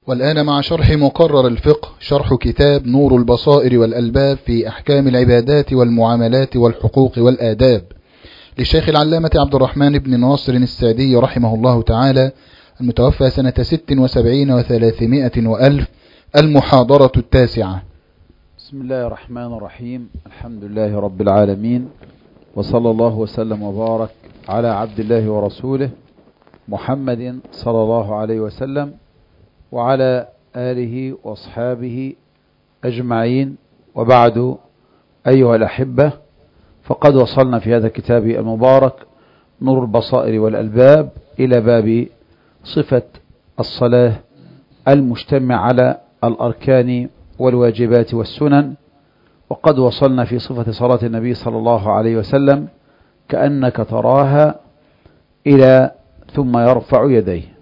والآن مع شرح مقرر الفقه، شرح كتاب نور البصائر والألباب في أحكام العبادات والمعاملات والحقوق والآداب للشيخ العلامة عبد الرحمن بن ناصر السعدي رحمه الله تعالى، المتوفى سنة 76 و300 وألف، المحاضرة 9. بسم الله الرحمن الرحيم. الحمد لله رب العالمين، وصلى الله وسلم وبارك على عبد الله ورسوله محمد صلى الله عليه وسلم وعلى آله وأصحابه أجمعين، وبعد. أيها الأحبة، فقد وصلنا في هذا الكتاب المبارك نور البصائر والألباب إلى باب صفة الصلاة المجتمع على الأركان والواجبات والسنن، وقد وصلنا في صفة صلاة النبي صلى الله عليه وسلم كأنك تراها إلى ثم يرفع يديه.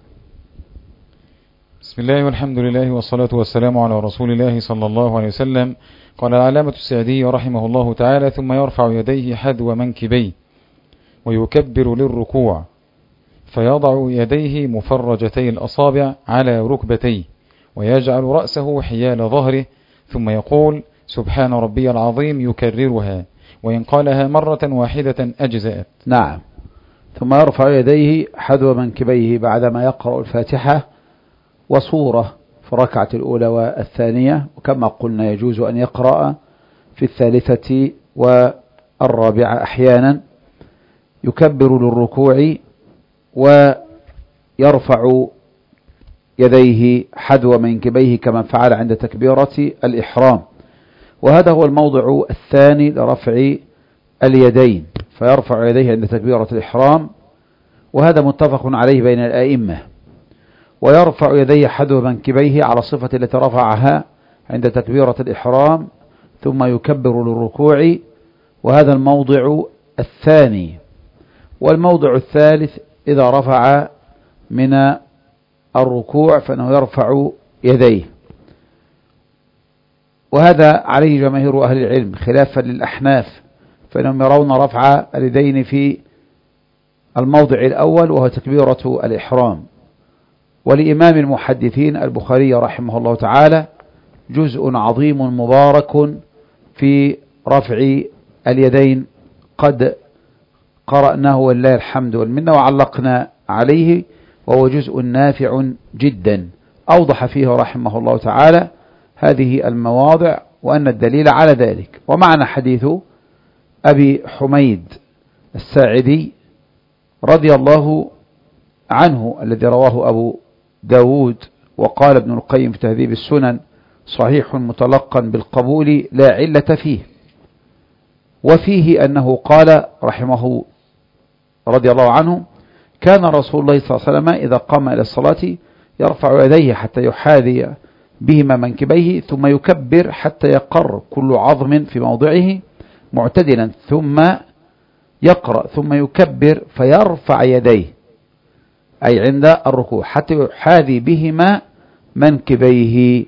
بسم الله والحمد لله والصلاة والسلام على رسول الله صلى الله عليه وسلم. قال العلامة السعدي رحمه الله تعالى: ثم يرفع يديه حذو منكبيه ويكبر للركوع، فيضع يديه مفرجتي الأصابع على ركبتيه، ويجعل رأسه حيال ظهره، ثم يقول: سبحان ربي العظيم، يكررها، وإن قالها مرة واحدة أجزأت. نعم. ثم يرفع يديه حذو منكبيه بعدما يقرأ الفاتحة وصورة في الركعة الأولى والثانية، وكما قلنا يجوز أن يقرأ في الثالثة والرابعة أحيانا. يكبر للركوع ويرفع يديه حذو منكبيه كما فعل عند تكبيرة الإحرام، وهذا هو الموضع الثاني لرفع اليدين، فيرفع يديه عند تكبيرة الإحرام، وهذا متفق عليه بين الآئمة. ويرفع يديه حذو منكبيه على الصفة التي رفعها عند تكبيرة الإحرام، ثم يكبر للركوع، وهذا الموضع الثاني. والموضع الثالث إذا رفع من الركوع فإنه يرفع يديه، وهذا عليه جماهير أهل العلم خلافا للأحناف، فإنهم يرون رفع اليدين في الموضع الأول وهو تكبيرة الإحرام. ولإمام المحدثين البخاري رحمه الله تعالى جزء عظيم مبارك في رفع اليدين قد قرأناه ولله الحمد والمنة وعلقنا عليه، وهو جزء نافع جدا، أوضح فيه رحمه الله تعالى هذه المواضع وأن الدليل على ذلك. ومعنا حديث أبي حميد الساعدي رضي الله عنه الذي رواه أبو داود، وقال ابن القيم في تهذيب السنن: صحيح متلقن بالقبول لا علة فيه. وفيه أنه قال رحمه رضي الله عنه: كان رسول الله صلى الله عليه وسلم إذا قام إلى الصلاة يرفع يديه حتى يحاذي بهما منكبيه، ثم يكبر حتى يقر كل عظم في موضعه معتدلا، ثم يقرأ، ثم يكبر فيرفع يديه، أي عند الركوع، حتى يحاذي بهما منكبيه،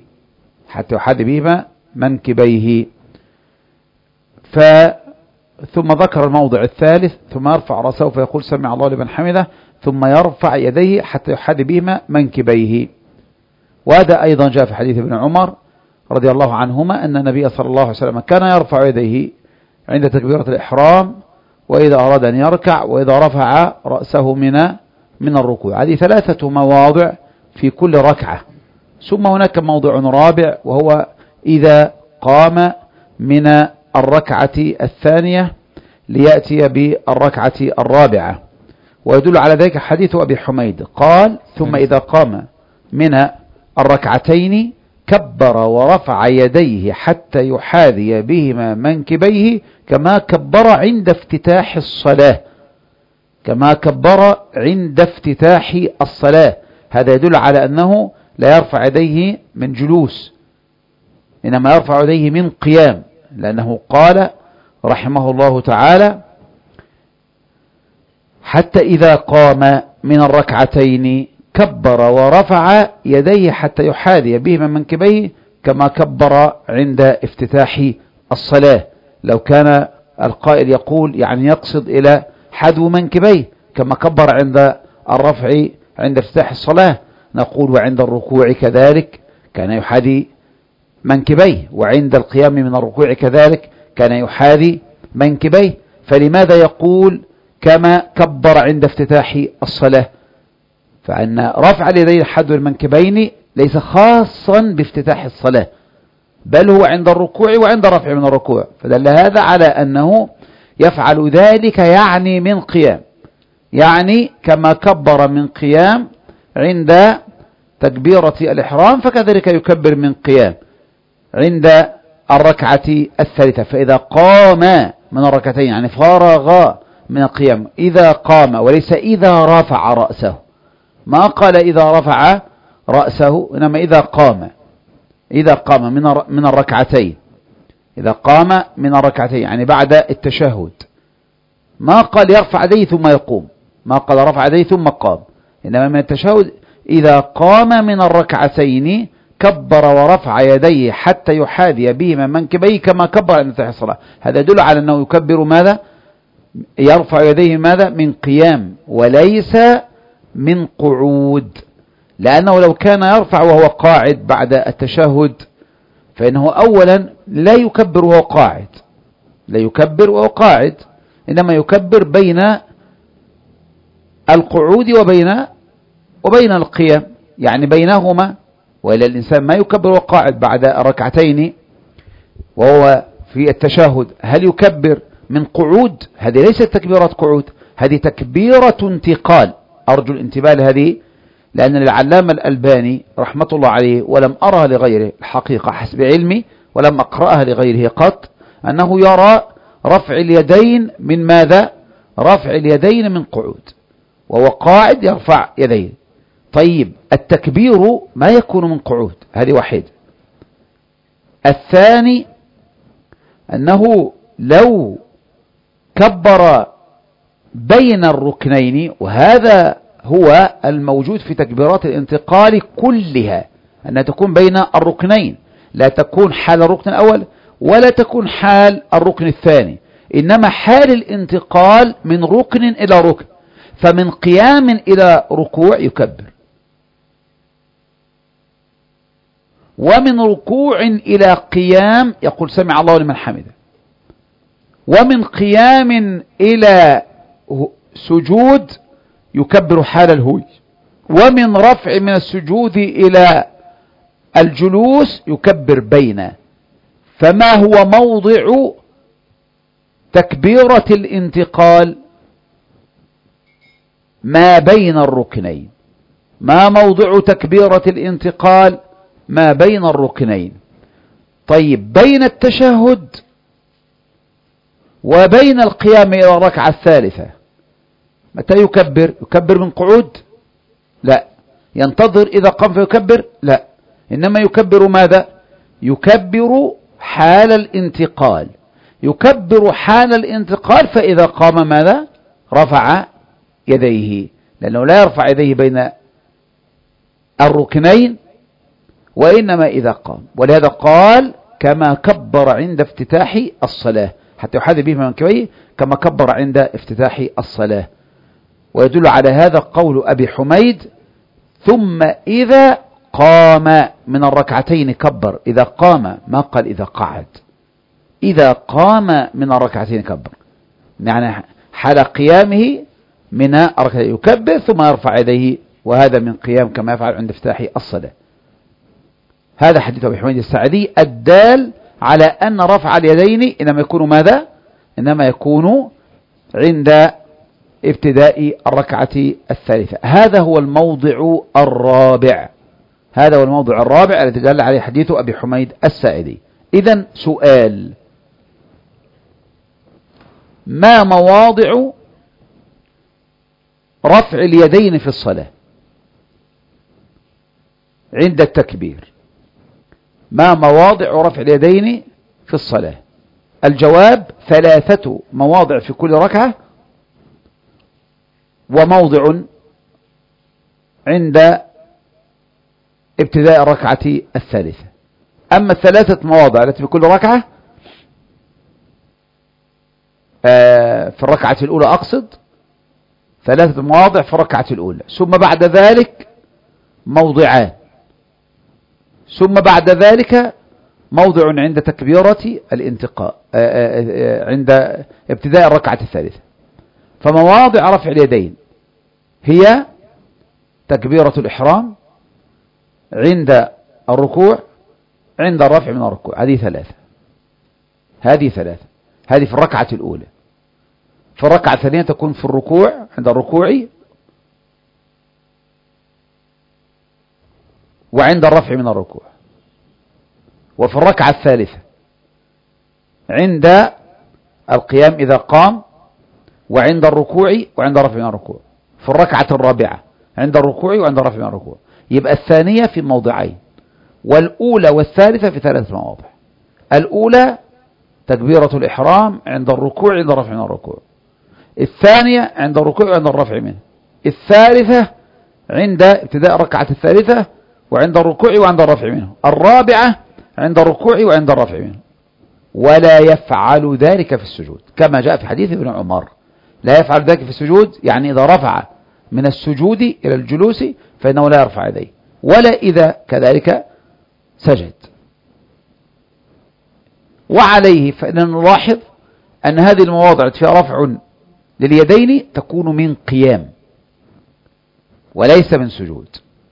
ثم ذكر الموضع الثالث: ثم يرفع رأسه فيقول سمع الله لمن حمده، ثم يرفع يديه حتى يحاذي بهما منكبيه. وهذا أيضا جاء في حديث ابن عمر رضي الله عنهما أن النبي صلى الله عليه وسلم كان يرفع يديه عند تكبيرة الإحرام، وإذا أراد أن يركع، وإذا رفع رأسه من الركوع. هذه 3 مواضع في كل ركعة. ثم هناك موضع رابع، وهو إذا قام من الركعة الثانية ليأتي بالركعة الرابعة، ويدل على ذلك حديث أبي حميد قال: ثم إذا قام من الركعتين كبر ورفع يديه حتى يحاذي بهما منكبيه كما كبر عند افتتاح الصلاة. هذا يدل على أنه لا يرفع يديه من جلوس، إنما يرفع يديه من قيام، لأنه قال رحمه الله تعالى: حتى إذا قام من الركعتين كبر ورفع يديه حتى يحاذي بهما منكبيه كما كبر عند افتتاح الصلاة. لو كان القائل يقول يعني يقصد إلى حذو منكبيه كما كبر عند الرفع عند افتتاح الصلاة، نقول وعند الركوع كذلك كان يحاذي منكبيه، وعند القيام من الركوع كذلك كان يحاذي منكبيه. فلماذا يقول كما كبر عند افتتاح الصلاة؟ فأن رفع اليدين حذو المنكبين ليس خاصا بافتتاح الصلاة، بل هو عند الركوع وعند رفع من الركوع، فدل هذا على أنه يفعل ذلك يعني من قيام، يعني كما كبر من قيام عند تكبيرة الإحرام فكذلك يكبر من قيام عند الركعة الثالثة. فإذا قام من الركعتين يعني فرغ من القيام، إذا قام وليس إذا رفع رأسه، ما قال إذا رفع رأسه، إنما إذا قام، إذا قام من الركعتين، إذا قام من الركعتين يعني بعد التشهد، ما قال يرفع يديه ثم يقوم، ما قال رفع يديه ثم قام، إنما من التشهد إذا قام من الركعتين كبر ورفع يديه حتى يحاذي بهما منكبيه كما كبر عند افتتاح الصلاة. هذا يدل على أنه يكبر ماذا؟ يرفع يديه ماذا؟ من قيام وليس من قعود، لأنه لو كان يرفع وهو قاعد بعد التشهد فإنه أولا لا يكبر وهو قاعد، لا يكبر وهو قاعد، إنما يكبر بين القعود وبين القيام، يعني بينهما. وإلا الإنسان ما يكبر وهو قاعد بعد الركعتين وهو في التشهد، هل يكبر من قعود؟ هذه ليست تكبيرة قعود، هذه تكبيرة انتقال. أرجو الانتباه لهذه، لأن العلامة الألباني رحمة الله عليه، ولم أرها لغيره الحقيقة حسب علمي ولم أقرأها لغيره قط، أنه يرى رفع اليدين من ماذا؟ رفع اليدين من قعود، وهو قاعد يرفع يديه. طيب التكبير ما يكون من قعود، هذه واحد. الثاني أنه لو كبر بين الركنين، وهذا هو الموجود في تكبيرات الانتقال كلها، أنها تكون بين الركنين، لا تكون حال الركن الأول ولا تكون حال الركن الثاني، إنما حال الانتقال من ركن إلى ركن، فمن قيام إلى ركوع يكبر، ومن ركوع إلى قيام يقول سمع الله لمن حمده، ومن قيام إلى سجود يكبر حال الهوي، ومن رفع من السجود إلى الجلوس يكبر بين. فما هو موضع تكبيرة الانتقال؟ ما بين الركنين. ما موضع تكبيرة الانتقال؟ ما بين الركنين. طيب بين التشهد وبين القيام إلى الركعة الثالثة متى يكبر؟ يكبر من قعود؟ لا. ينتظر إذا قام فيكبر؟ لا. إنما يكبر ماذا؟ يكبر حال الانتقال، يكبر حال الانتقال، فإذا قام ماذا؟ رفع يديه، لأنه لا يرفع يديه بين الركنين وإنما إذا قام. ولهذا قال كما كبر عند افتتاح الصلاة، حتى يحاذي بهما منكبيه كما كبر عند افتتاح الصلاة. ويدل على هذا قول أبي حميد ثم إذا قام من الركعتين كبر. إذا قام، ما قال إذا قعد، إذا قام من الركعتين كبر، يعني حال قيامه من الركعتين يكبر ثم يرفع يديه، وهذا من قيام كما يفعل عند افتتاح الصلاة. هذا حديث أبي حميد الساعدي الدال على أن رفع اليدين إنما يكون ماذا؟ إنما يكون عند ابتداء الركعة الثالثة. هذا هو الموضع الرابع، هذا هو الموضع الرابع الذي دل عليه حديث أبي حميد الساعدي. إذن سؤال: ما مواضع رفع اليدين في الصلاة عند التكبير؟ ما مواضع رفع اليدين في الصلاة؟ الجواب: 3 مواضع في كل ركعة، وموضع عند ابتداء الركعة الثالثة. أما 3 مواضع التي في كل ركعة في الركعة الأولى، أقصد 3 مواضع في الركعة الأولى، ثم بعد ذلك موضعان، ثم بعد ذلك موضع عند تكبيرة الانتقال عند ابتداء الركعة الثالثة. فمواضع رفع اليدين هي تكبيرة الإحرام، عند الركوع، عند الرفع من الركوع. هذه ثلاثة، هذه في الركعة الأولى. في الركعة الثانية تكون في الركوع، عند الركوع وعند الرفع من الركوع. وفي الركعة الثالثة عند القيام إذا قام، وعند الركوع وعند الرفع من الركوع. في الركعة الرابعة عند الركوع وعند الرفع من الركوع. يبقى الثانية في موضعين، والأولى والثالثة في 3 مواضع. الأولى تكبيرة الإحرام عند الركوع عند الرفع من الركوع، الثانية عند الركوع وعند الرفع منه، الثالثة عند ابتداء الركعة الثالثة وعند الركوع وعند الرفع منه، الرابعة عند الركوع وعند الرفع منه. ولا يفعل ذلك في السجود كما جاء في حديث ابن عمر. لا يفعل ذلك في السجود يعني إذا رفع من السجود إلى الجلوس فإنه لا يرفع يديه، ولا إذا كذلك سجد. وعليه فإننا نلاحظ أن هذه المواضع فيها رفع لليدين تكون من قيام وليس من سجود.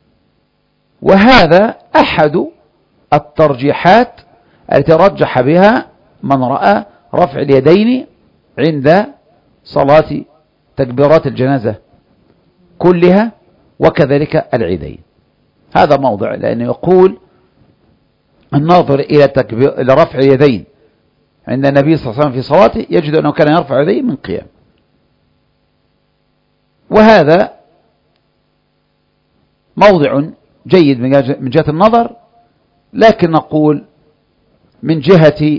وهذا أحد الترجيحات التي رجح بها من رأى رفع اليدين عند صلاة تكبيرات الجنازة كلها وكذلك العيدين. هذا موضع، لأنه يقول الناظر إلى رفع اليدين عند النبي صلى الله عليه وسلم في صلاته يجد أنه كان يرفع يديه من قيام. وهذا موضع جيد من جهة النظر، لكن نقول من جهة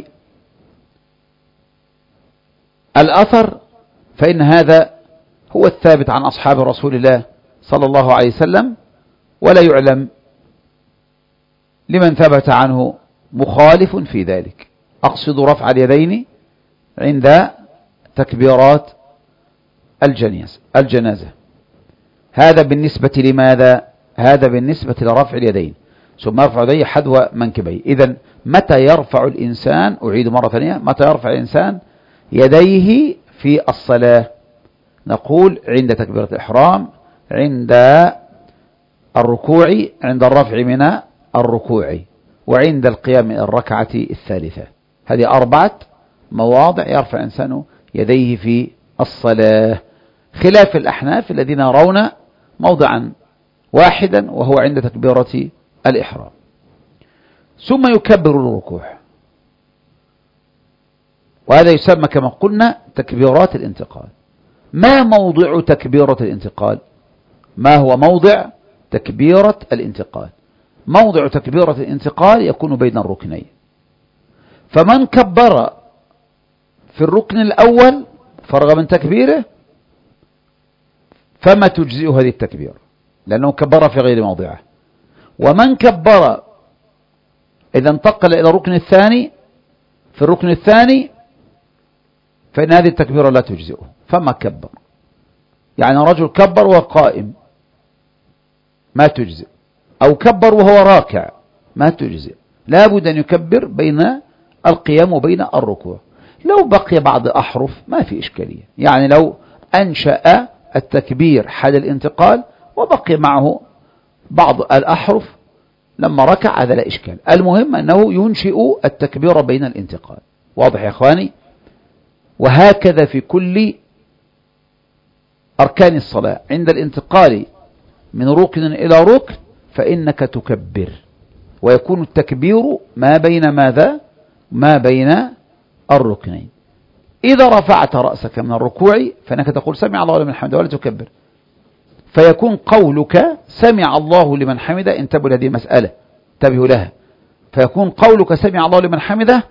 الأثر فإن هذا هو الثابت عن أصحاب رسول الله صلى الله عليه وسلم، ولا يعلم لمن ثبت عنه مخالف في ذلك. أقصد رفع اليدين عند تكبيرات الجنازة. هذا بالنسبة لماذا؟ هذا بالنسبة لرفع اليدين، ثم يرفع يديه حذو منكبيه. إذن متى يرفع الإنسان، أعيد مرة ثانية، متى يرفع الإنسان يديه في الصلاة؟ نقول عند تكبيرة الإحرام، عند الركوع، عند الرفع من الركوع، وعند القيام من الركعة الثالثة. هذه 4 مواضع يرفع الإنسان يديه في الصلاة، خلاف الأحناف الذين يرون موضعا واحدا وهو عند تكبيرة الإحرام. ثم يكبر الركوع، وهذا يسمى كما قلنا تكبيرات الانتقال. ما موضع تكبيرة الانتقال؟ ما هو موضع تكبيرة الانتقال؟ موضع تكبيرة الانتقال يكون بين الركنين. فمن كبر في الركن الأول فرغ من تكبيره فما تجزئه هذه التكبير، لأنه كبر في غير موضعه. ومن كبر إذا انتقل إلى الركن الثاني في الركن الثاني فإن هذه التكبيرة لا تجزئه، فما كبر. يعني رجل كبر وهو قائم ما تجزئ، أو كبر وهو راكع ما تجزئ، لا بد أن يكبر بين القيام وبين الركوع. لو بقي بعض أحرف ما في إشكالية، يعني لو أنشأ التكبير حال الانتقال وبقي معه بعض الأحرف لما ركع هذا لا إشكال. المهم أنه ينشئ التكبير بين الانتقال. واضح يا أخواني؟ وهكذا في كل أركان الصلاة، عند الانتقال من ركن إلى ركن فإنك تكبر، ويكون التكبير ما بين ماذا؟ ما بين الركنين. إذا رفعت رأسك من الركوع فإنك تقول سمع الله لمن حمده ولا تكبر، فيكون قولك سمع الله لمن حمده. انتبهوا لهذه المسألة، انتبهوا لها. فيكون قولك سمع الله لمن حمده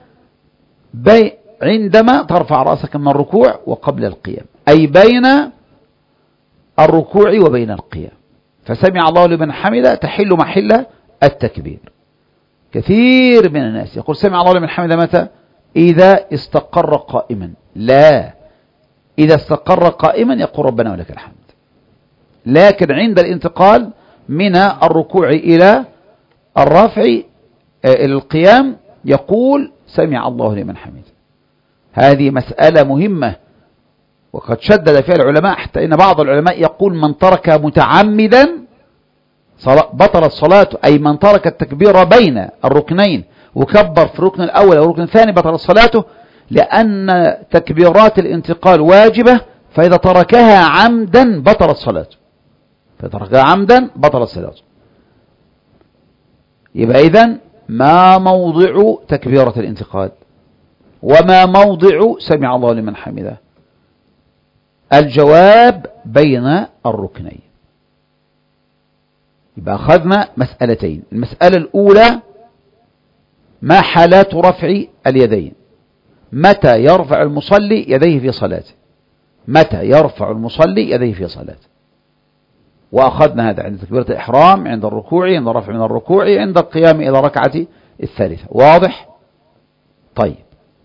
عندما ترفع رأسك من الركوع وقبل القيام، أي بين الركوع وبين القيام. فسمع الله لمن حمده تحل محل التكبير. كثير من الناس يقول سمع الله لمن حمده متى؟ إذا استقر قائما. لا، إذا استقر قائما يقول ربنا ولك الحمد. لكن عند الانتقال من الركوع إلى الرفع إلى القيام يقول سمع الله لمن حمده. هذه مسألة مهمة وقد شدد فيها العلماء، حتى إن بعض العلماء يقول من ترك متعمدا بطلت صلاته، أي من ترك التكبير بين الركنين وكبر في الركن الأول أو الركن الثاني بطلت صلاته، لأن تكبيرات الانتقال واجبة، فإذا تركها عمدا بطلت صلاته، يبقى إذن ما موضع تكبيرة الانتقال وما موضع سمع الله لمن حمده؟ الجواب بين الركنين. يبقى أخذنا مسألتين. المسألة الأولى ما حالات رفع اليدين، متى يرفع المصلي يديه في صلاته، وأخذنا هذا عند تكبيرة الإحرام، عند الركوع، عند الرفع من الركوع، عند القيام إلى ركعة الثالثة. واضح؟ طيب،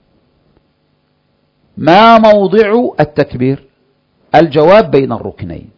ما موضع التكبير؟ الجواب بين الركنين،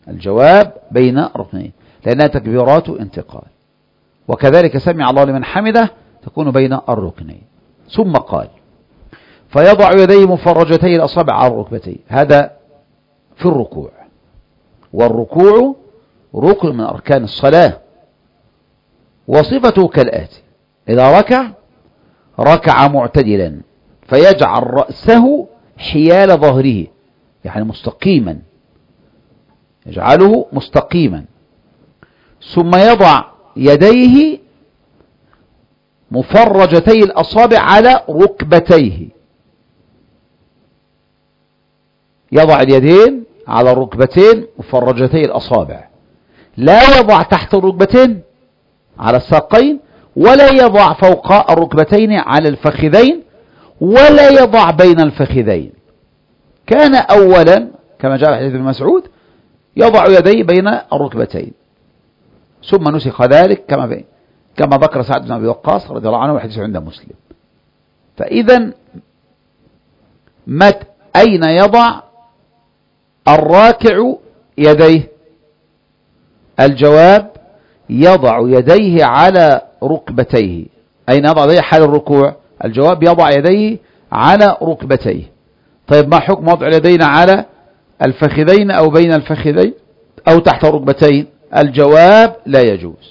لأنها تكبيرات انتقال، وكذلك سمع الله لمن حمده تكون بين الركنين. ثم قال فيضع يديه مفرجتي الأصابع على الركبتين، هذا في الركوع، والركوع ركن من أركان الصلاة، وصفته كالآتي: إذا ركع معتدلا فيجعل رأسه حيال ظهره، يعني مستقيما، يجعله مستقيما، ثم يضع يديه مفرجتي الأصابع على ركبتيه، يضع اليدين على الركبتين مفرجتي الأصابع، لا يضع تحت الركبتين على الساقين، ولا يضع فوق الركبتين على الفخذين، ولا يضع بين الفخذين. كان أولا كما جاء في حديث ابن مسعود يضع يديه بين الركبتين، ثم نسخ ذلك كما ذكر سعد بن أبي وقاص رضي الله عنه والحديث عند مسلم. فإذا أين يضع الراكع يديه؟ الجواب: يضع يديه على ركبتيه. أين يضع يديه حال الركوع؟ الجواب: يضع يديه على ركبتيه. طيب، ما حكم وضع اليدين على الفخذين أو بين الفخذين أو تحت الركبتين؟ الجواب: لا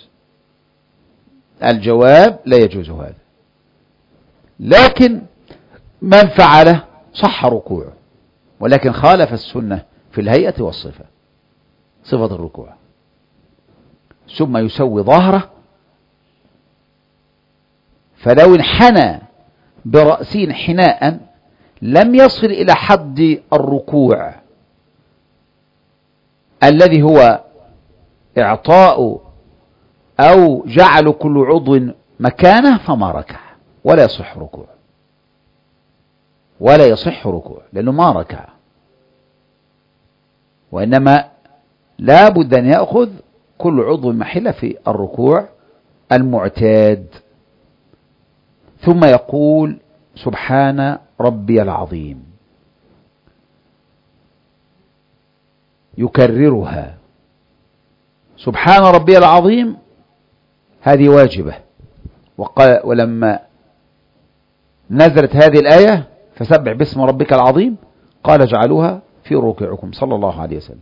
يجوز هذا. لكن من فعله صح ركوعه، ولكن خالف السنة في الهيئة والصفة، صفة الركوع. ثم يسوي ظهره، فلو انحنى برأسه انحناء لم يصل إلى حد الركوع الذي هو إعطاء أو جعل كل عضو مكانه، فما ركع ولا يصح ركوع، لأنه ما ركع، وإنما لا بد أن يأخذ كل عضو محله في الركوع المعتاد. ثم يقول سبحان ربي العظيم، يكررها. سبحان ربي العظيم هذه واجبة، ولما نزلت هذه الآية فسبح باسم ربك العظيم قال اجعلوها في ركوعكم صلى الله عليه وسلم.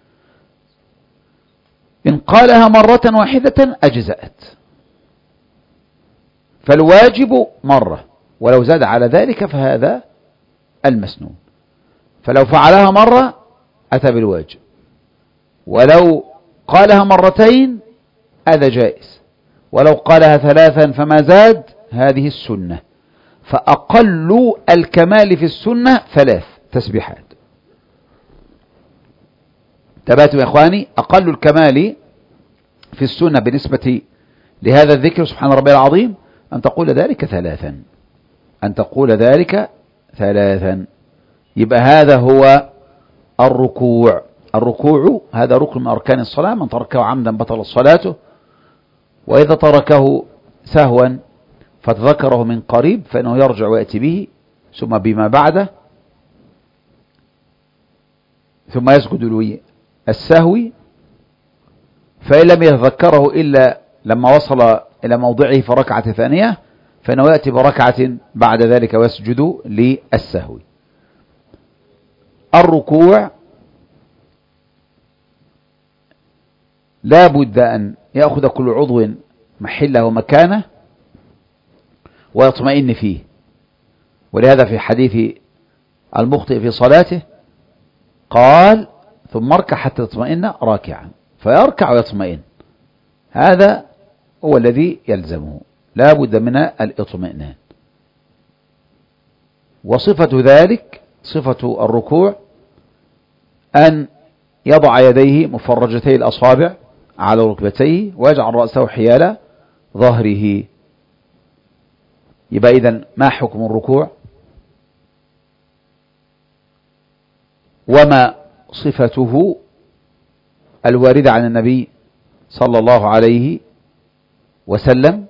إن قالها مرة واحدة أجزأت، فالواجب مرة، ولو زاد على ذلك فهذا المسنون. فلو فعلها مرة أتى بالواجب، ولو قالها مرتين هذا جائز، ولو قالها ثلاثا فما زاد هذه السنة. فأقل الكمال في السنة 3 تسبيحات. تباتوا يا إخواني، أقل الكمال في السنة بالنسبة لهذا الذكر سبحان ربي العظيم أن تقول ذلك 3. يبقى هذا هو الركوع. الركوع هذا ركن من أركان الصلاة، من تركه عمدا بطل صلاته، وإذا تركه سهوا فتذكره من قريب فإنه يرجع ويأتي به ثم بما بعده، ثم يسجد السهو فإن لم يتذكره إلا لما وصل إلى موضعه في ركعة ثانية فإنه يأتي بركعة بعد ذلك ويسجد للسهو. الركوع لا بد أن يأخذ كل عضو محله ومكانه ويطمئن فيه، ولهذا في حديث المخطئ في صلاته قال ثم اركع حتى تطمئن راكعا، فيركع ويطمئن، هذا هو الذي يلزمه، لا بد من الاطمئنان. وصفة ذلك صفة الركوع أن يضع يديه مفرجتي الأصابع على ركبتيه ويجعل رأسه حيال ظهره. يبقى إذن ما حكم الركوع وما صفته الواردة عن النبي صلى الله عليه وسلم،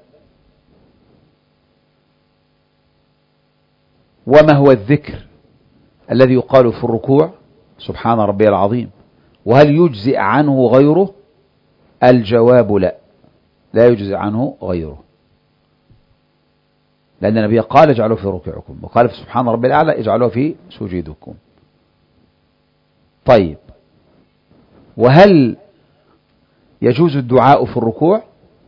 وما هو الذكر الذي يقال في الركوع سبحان ربي العظيم، وهل يجزئ عنه غيره؟ الجواب لا، لا يجزئ عنه غيره، لأن النبي قال اجعلوا في ركوعكم، وقال في سبحان ربي الأعلى اجعلوا في سجودكم. طيب، وهل يجوز الدعاء في الركوع؟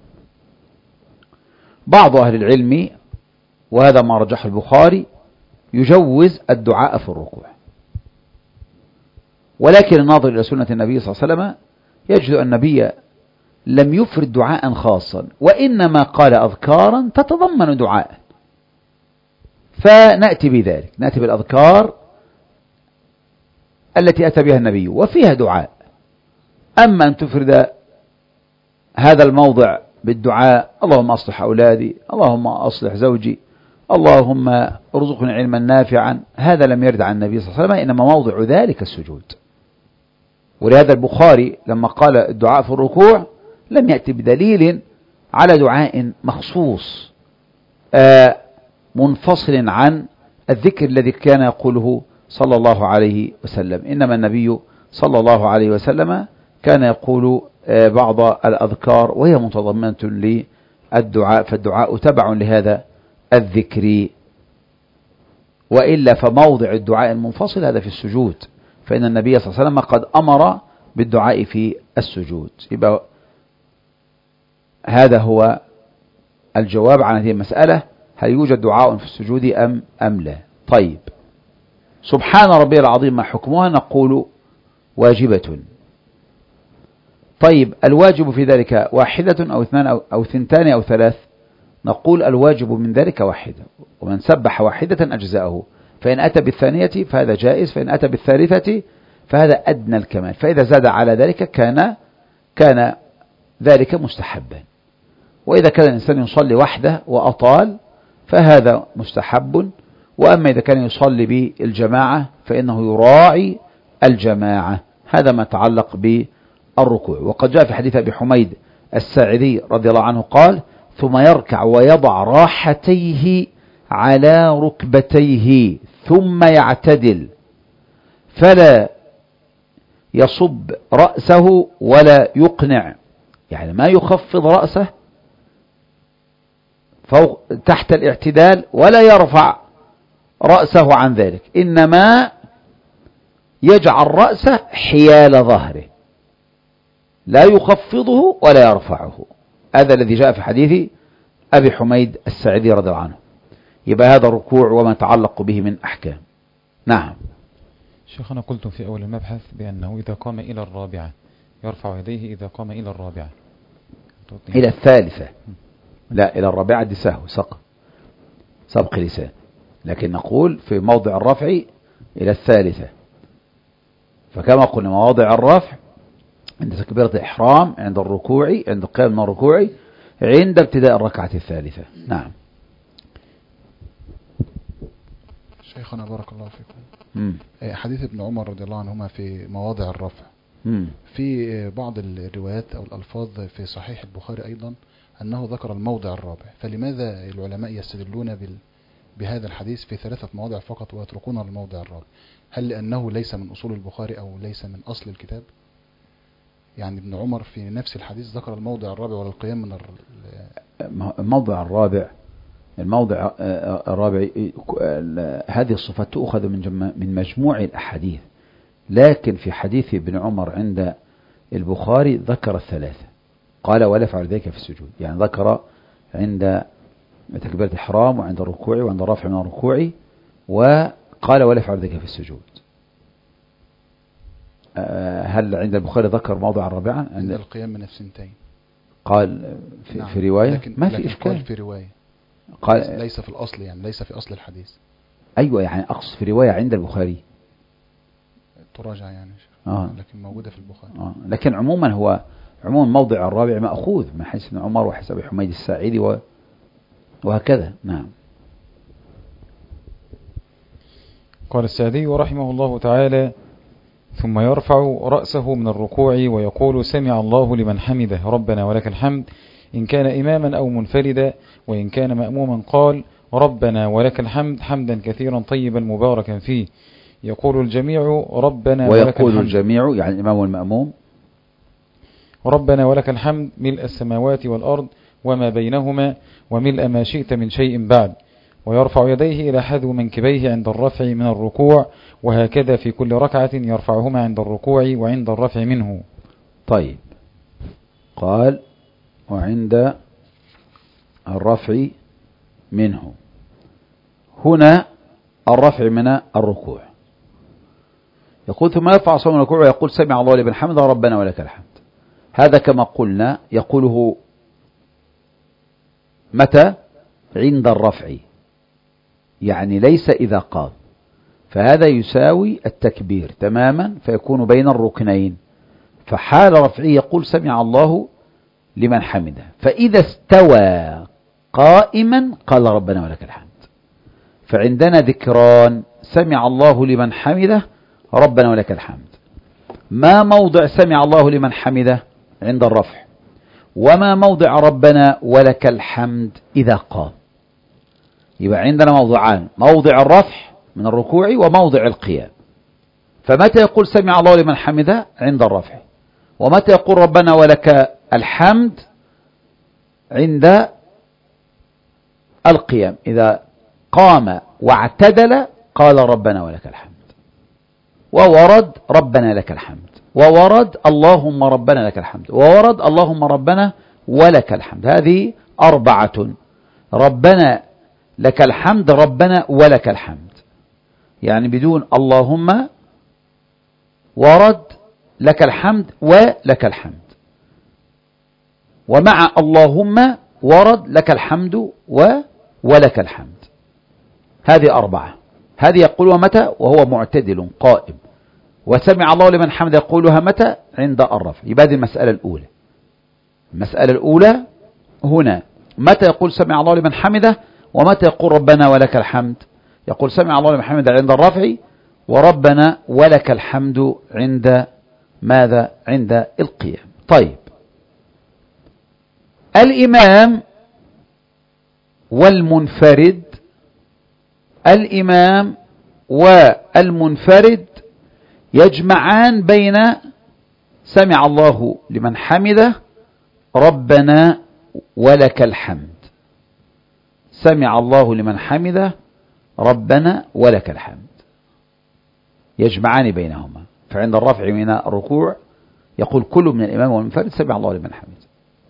بعض أهل العلم، وهذا ما رجح البخاري، يجوز الدعاء في الركوع، ولكن الناظر إلى سنة النبي صلى الله عليه وسلم يجد أن النبي لم يفرد دعاء خاصا، وإنما قال أذكارا تتضمن دعاء، فنأتي بذلك، نأتي بالأذكار التي أتى بها النبي وفيها دعاء. أما أن تفرد هذا الموضع بالدعاء اللهم أصلح أولادي، اللهم أصلح زوجي، اللهم ارزقني علما نافعا، هذا لم يرد عن النبي صلى الله عليه وسلم، إنما موضع ذلك السجود. ولهذا البخاري لما قال الدعاء في الركوع لم يأتي بدليل على دعاء مخصوص منفصل عن الذكر الذي كان يقوله صلى الله عليه وسلم، إنما النبي صلى الله عليه وسلم كان يقول بعض الأذكار وهي متضمنة للدعاء، فالدعاء تبع لهذا الذكر. وإلا فموضع الدعاء المنفصل هذا في السجود، فإن النبي صلى الله عليه وسلم قد أمر بالدعاء في السجود. يبقى هذا هو الجواب عن هذه المسألة، هل يوجد دعاء في السجود أم لا؟ طيب، سبحان ربي العظيم ما حكمها؟ نقول واجبة. طيب، الواجب في ذلك واحدة أو اثنان أو ثنتان أو ثلاث؟ نقول الواجب من ذلك واحدة، ومن سبح واحدة أجزاءه، فإن أتى بالثانية فهذا جائز، فإن أتى بالثالثة فهذا أدنى الكمال، فإذا زاد على ذلك كان ذلك مستحبا. وإذا كان الإنسان يصلي وحده وأطال فهذا مستحب، وأما إذا كان يصلي بالجماعة فإنه يراعي الجماعة. هذا ما يتعلق بالركوع. وقد جاء في حديث أبي حميد الساعدي رضي الله عنه قال ثم يركع ويضع راحتيه على ركبتيه ثم يعتدل فلا يصب رأسه ولا يقنع، يعني ما يخفض رأسه فوق تحت الاعتدال ولا يرفع رأسه عن ذلك، إنما يجعل رأسه حيال ظهره، لا يخفضه ولا يرفعه. هذا الذي جاء في حديث أبي حميد الساعدي رضي الله عنه. يبقى هذا الركوع وما يتعلق به من أحكام. نعم. شيخنا، قلت في أول المبحث بأنه إذا قام إلى الرابعة يرفع يديه، إذا قام إلى الرابعة إلى الثالثة، لا إلى الرابعة دي سهو سبق لسان، لكن نقول في موضع الرفع إلى الثالثة. فكما قلنا مواضع الرفع عند تكبيرة الإحرام، عند الركوع، عند القيام من الركوع، عند ابتداء الركعة الثالثة. نعم. شيخنا بارك الله فيكم، حديث ابن عمر رضي الله عنهما في مواضع الرفع، في بعض الروايات أو الألفاظ في صحيح البخاري أيضا أنه ذكر الموضع الرابع، فلماذا العلماء يستدلون بهذا الحديث في 3 مواضع فقط ويتركون الموضع الرابع؟ هل لأنه ليس من أصول البخاري أو ليس من أصل الكتاب؟ يعني ابن عمر في نفس الحديث ذكر الموضع الرابع والقيام من الموضع الرابع. الموضع الرابع هذه الصفات تؤخذ من مجموع الأحاديث، لكن في حديث ابن عمر عند البخاري ذكر الثلاثة، قال ولا يفعل ذلك في السجود، يعني ذكر عند تكبيرة الإحرام وعند الركوع وعند الرفع من الركوع، وقال ولا يفعل ذلك في السجود. هل عند البخاري ذكر موضع رابعا عند القيام من الثنتين؟ قال نعم. في رواية لكن ما في إشكال. قال في رواية، قال ليس في الأصل، يعني ليس في أصل الحديث. أيوة يعني أقصد في رواية عند البخاري تراجع يعني لكن موجودة في البخاري. لكن عموما هو عموما موضع الرابع مأخوذ من حديث ابن عمر وحديث أبي حميد الساعدي وهكذا. نعم. قال السعدي رحمه الله تعالى: ثم يرفع رأسه من الركوع ويقول سمع الله لمن حمده ربنا ولك الحمد، إن كان إماما أو منفردا، وإن كان مأموما قال ربنا ولك الحمد حمدا كثيرا طيبا مباركا فيه، يقول الجميع ربنا ولك الحمد. ويقول الجميع يعني الإمام والمأموم ربنا ولك الحمد ملء السماوات والأرض وما بينهما وملء ما شئت من شيء بعد، ويرفع يديه إلى حذو منكبيه عند الرفع من الركوع، وهكذا في كل ركعة يرفعهما عند الركوع وعند الرفع منه. طيب، قال وعند الرفع منه، هنا الرفع من الركوع، يقول ثم يرفع صوم الركوع ويقول سمع الله لمن حمده ربنا ولك الحمد. هذا كما قلنا يقوله متى؟ عند الرفع، يعني ليس إذا قام، فهذا يساوي التكبير تماما، فيكون بين الركنين، فحال رفعه يقول سمع الله لمن حمده، فإذا استوى قائما قال ربنا ولك الحمد. فعندنا ذكران: سمع الله لمن حمده ربنا ولك الحمد. ما موضع سمع الله لمن حمده؟ عند الرفع. وما موضع ربنا ولك الحمد إذا قام؟ يبقى عندنا موضعان: موضع الرفع من الركوع وموضع القيام. فمتى يقول سمع الله لمن حمده؟ عند الرفع. ومتى يقول ربنا ولك الحمد؟ عند القيام. إذا قام واعتدل قال ربنا ولك الحمد، وورد ربنا لك الحمد، وورد اللهم ربنا لك الحمد، وورد اللهم ربنا ولك الحمد. هذه أربعة: ربنا لك الحمد، ربنا ولك الحمد، يعني بدون اللهم ورد لك الحمد ولك الحمد، ومع اللهم ورد لك الحمد ولك الحمد. هذه أربعة. هذه يقولها متى؟ وهو معتدل قائم. وسمع الله لمن حمد يقولها متى؟ عند الرفع. يبقى هذه المسألة الأولى. المسألة الأولى هنا متى يقول سمع الله لمن حمده، ومتى يقول ربنا ولك الحمد. يقول سمع الله لمن حمده عند الرفع، وربنا ولك الحمد عند ماذا؟ عند القيام. طيب، الإمام والمنفرد، الإمام والمنفرد يجمعان بين سمع الله لمن حمده ربنا ولك الحمد، سمع الله لمن حمده ربنا ولك الحمد، يجمعان بينهما. فعند الرفع من الركوع يقول كل من الإمام والمنفرد سمع الله لمن حمده،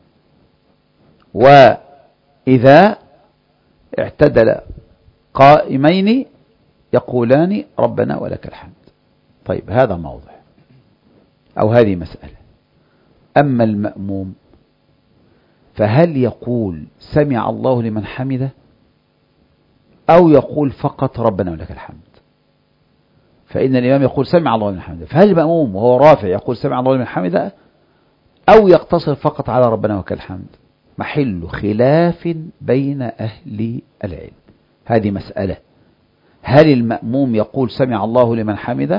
وإذا اعتدل قائمين يقولان ربنا ولك الحمد. طيب، هذا موضع أو هذه مسألة. أما المأموم فهل يقول سمع الله لمن حمده أو يقول فقط ربنا ولك الحمد؟ فإن الإمام يقول سمع الله لمن حمده، فهل المأموم وهو رافع يقول سمع الله لمن حمده أو يقتصر فقط على ربنا ولك الحمد؟ محل خلاف بين أهل العلم. هذه مسألة: هل المأموم يقول سمع الله لمن حمده؟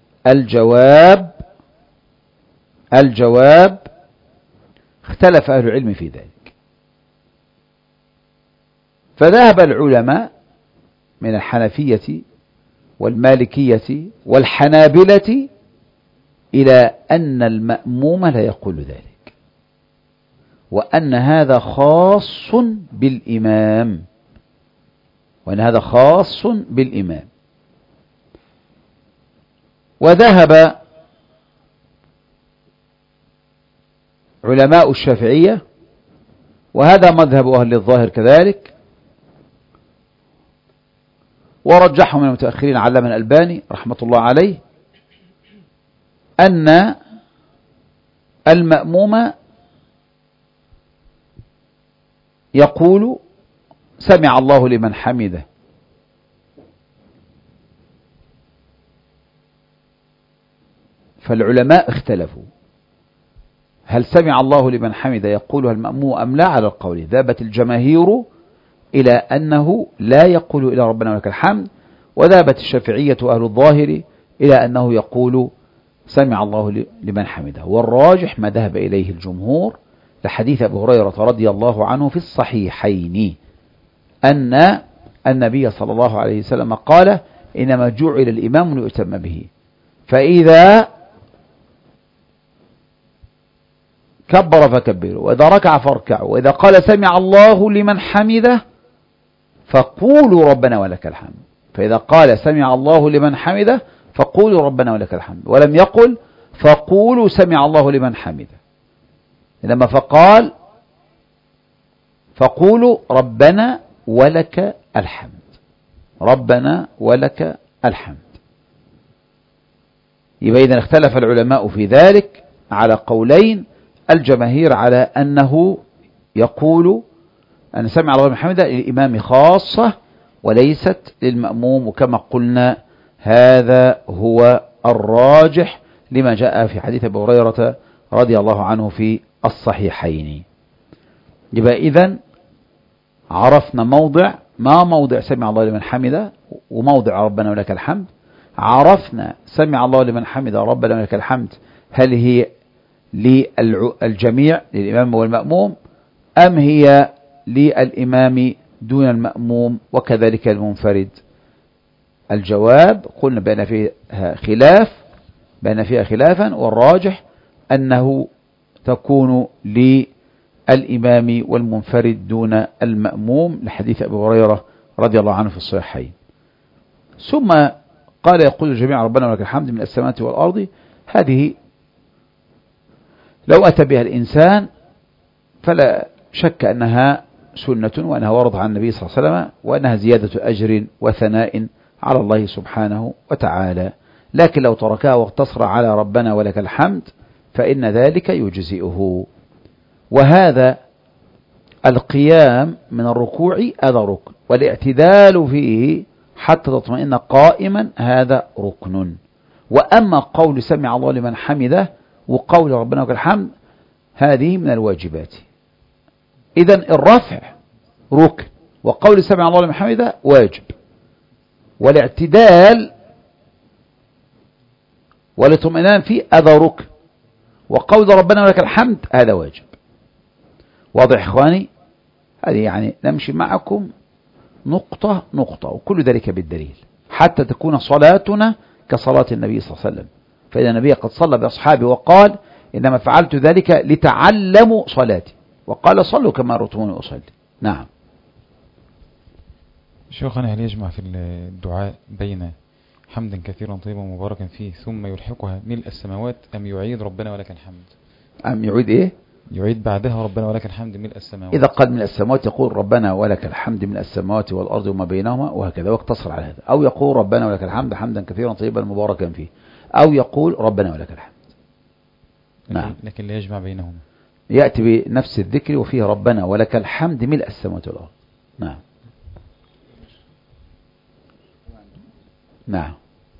الجواب اختلف أهل العلم في ذلك. فذهب العلماء من الحنفية والمالكية والحنابلة إلى أن المأموم لا يقول ذلك، وأن هذا خاص بالإمام، وذهب علماء الشافعية، وهذا مذهب أهل الظاهر كذلك، ورجحه من المتأخرين علامة الألباني رحمة الله عليه، أن المأموم يقول سمع الله لمن حمده، فالعلماء اختلفوا هل سمع الله لمن حمده يقولها المأموم أم لا. على القول ذهبت الجماهير إلى أنه لا يقول إلى ربنا ولك الحمد، وذهبت الشافعية أهل الظاهر إلى أنه يقول سمع الله لمن حمده. والراجح ما ذهب إليه الجمهور لحديث أبي هريرة رضي الله عنه في الصحيحين أن النبي صلى الله عليه وسلم قال إنما جعل الإمام ليؤتم به، فإذا كبر فكبروا، وإذا ركع فاركعوا، وإذا قال سمع الله لمن حمده فقولوا ربنا ولك الحمد. فإذا قال سمع الله لمن حمده فقولوا ربنا ولك الحمد، ولم يقل فقولوا سمع الله لمن حمده، لما فقال فقولوا ربنا ولك الحمد، ربنا ولك الحمد. يبقى إذن اختلف العلماء في ذلك على قولين، الجماهير على أنه يقول أن سمع الله لمن حمده للإمام خاصة وليست للمأموم، وكما قلنا هذا هو الراجح لما جاء في حديث أبي هريرة رضي الله عنه في الصحيحين. يبقى إذن عرفنا موضع سمع الله لمن حمده وموضع ربنا ولك الحمد. عرفنا سمع الله لمن حمده ربنا ولك الحمد هل هي للجميع للإمام والمأموم أم هي للإمام دون المأموم وكذلك المنفرد. الجواب قلنا بأن فيها خلافا، والراجح أنه تكون للإمام والمنفرد دون المأموم لحديث أبي هريرة رضي الله عنه في الصحيحين. ثم قال يقول الجميع ربنا ولك الحمد من السماوات والأرض، هذه لو أتى بها الإنسان فلا شك أنها سنة وأنها وردت عن النبي صلى الله عليه وسلم، وأنها زيادة أجر وثناء على الله سبحانه وتعالى. لكن لو تركها واقتصر على ربنا ولك الحمد فإن ذلك يجزئه. وهذا القيام من الركوع هذا ركن، والاعتدال فيه حتى تطمئن قائما هذا ركن. وأما قول سمع الله لمن حمده وقول ربنا ولك الحمد هذه من الواجبات. إذن الرفع ركن، وقول سمع الله لمن حمده واجب، والاعتدال والاطمئنان فيه هذا ركن، وقول ربنا ولك الحمد هذا واجب. واضح إخواني؟ هذه يعني نمشي معكم نقطة نقطة، وكل ذلك بالدليل حتى تكون صلاتنا كصلاة النبي صلى الله عليه وسلم. فإذا النبي قد صلى بأصحابه وقال إنما فعلت ذلك لتعلموا صلاتي، وقال صلوا كما رأيتموني أصلي. نعم. شيخنا هل يجمع في الدعاء بين حمدا كثيرا طيبا مباركا فيه ثم يلحقها ملء السماوات، أم يعيد ربنا ولك الحمد؟ أم يعيد إيه؟ يعيد بعدها ربنا ولك الحمد ملء السماوات. إذا قال ملء السماوات يقول ربنا ولك الحمد ملء السماوات والأرض وما بينهما، وهكذا، واقتصر على هذا. أو يقول ربنا ولك الحمد حمدا كثيرا طيبا مباركا فيه، أو يقول ربنا ولك الحمد. نعم. لكن لا يجمع بينهما، يأتي بنفس الذكر وفيه ربنا ولك الحمد ملء السماوات والأرض. نعم. نعم.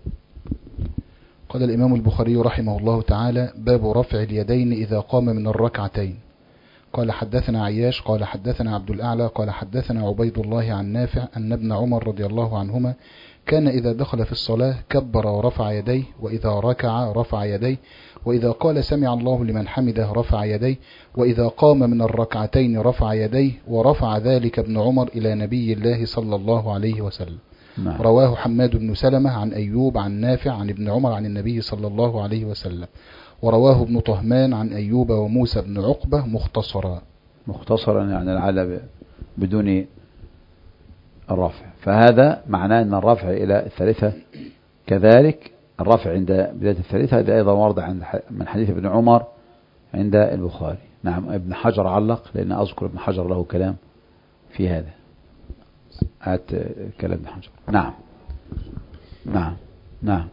قال الإمام البخاري رحمه الله تعالى: باب رفع اليدين إذا قام من الركعتين. قال حدثنا عياش قال حدثنا عبد الأعلى قال حدثنا عبيد الله عن نافع أن ابن عمر رضي الله عنهما كان إذا دخل في الصلاة كبر ورفع يديه، وإذا ركع رفع يديه، وإذا قال سمع الله لمن حمده رفع يديه، وإذا قام من الركعتين رفع يديه، ورفع ذلك ابن عمر إلى نبي الله صلى الله عليه وسلم. نعم. رواه حماد بن سلمة عن أيوب عن نافع عن ابن عمر عن النبي صلى الله عليه وسلم. ورواه ابن طهمان عن أيوب وموسى بن عقبة مختصرا يعني لعل بدون الرفع. فهذا معناه أن الرفع إلى الثالثة كذلك. الرفع عند بداية الثالثة هذا أيضا ورد من حديث ابن عمر عند البخاري. نعم. ابن حجر علق لأن أذكر ابن حجر له كلام في هذا. كلام ابن حجر. نعم. نعم. نعم.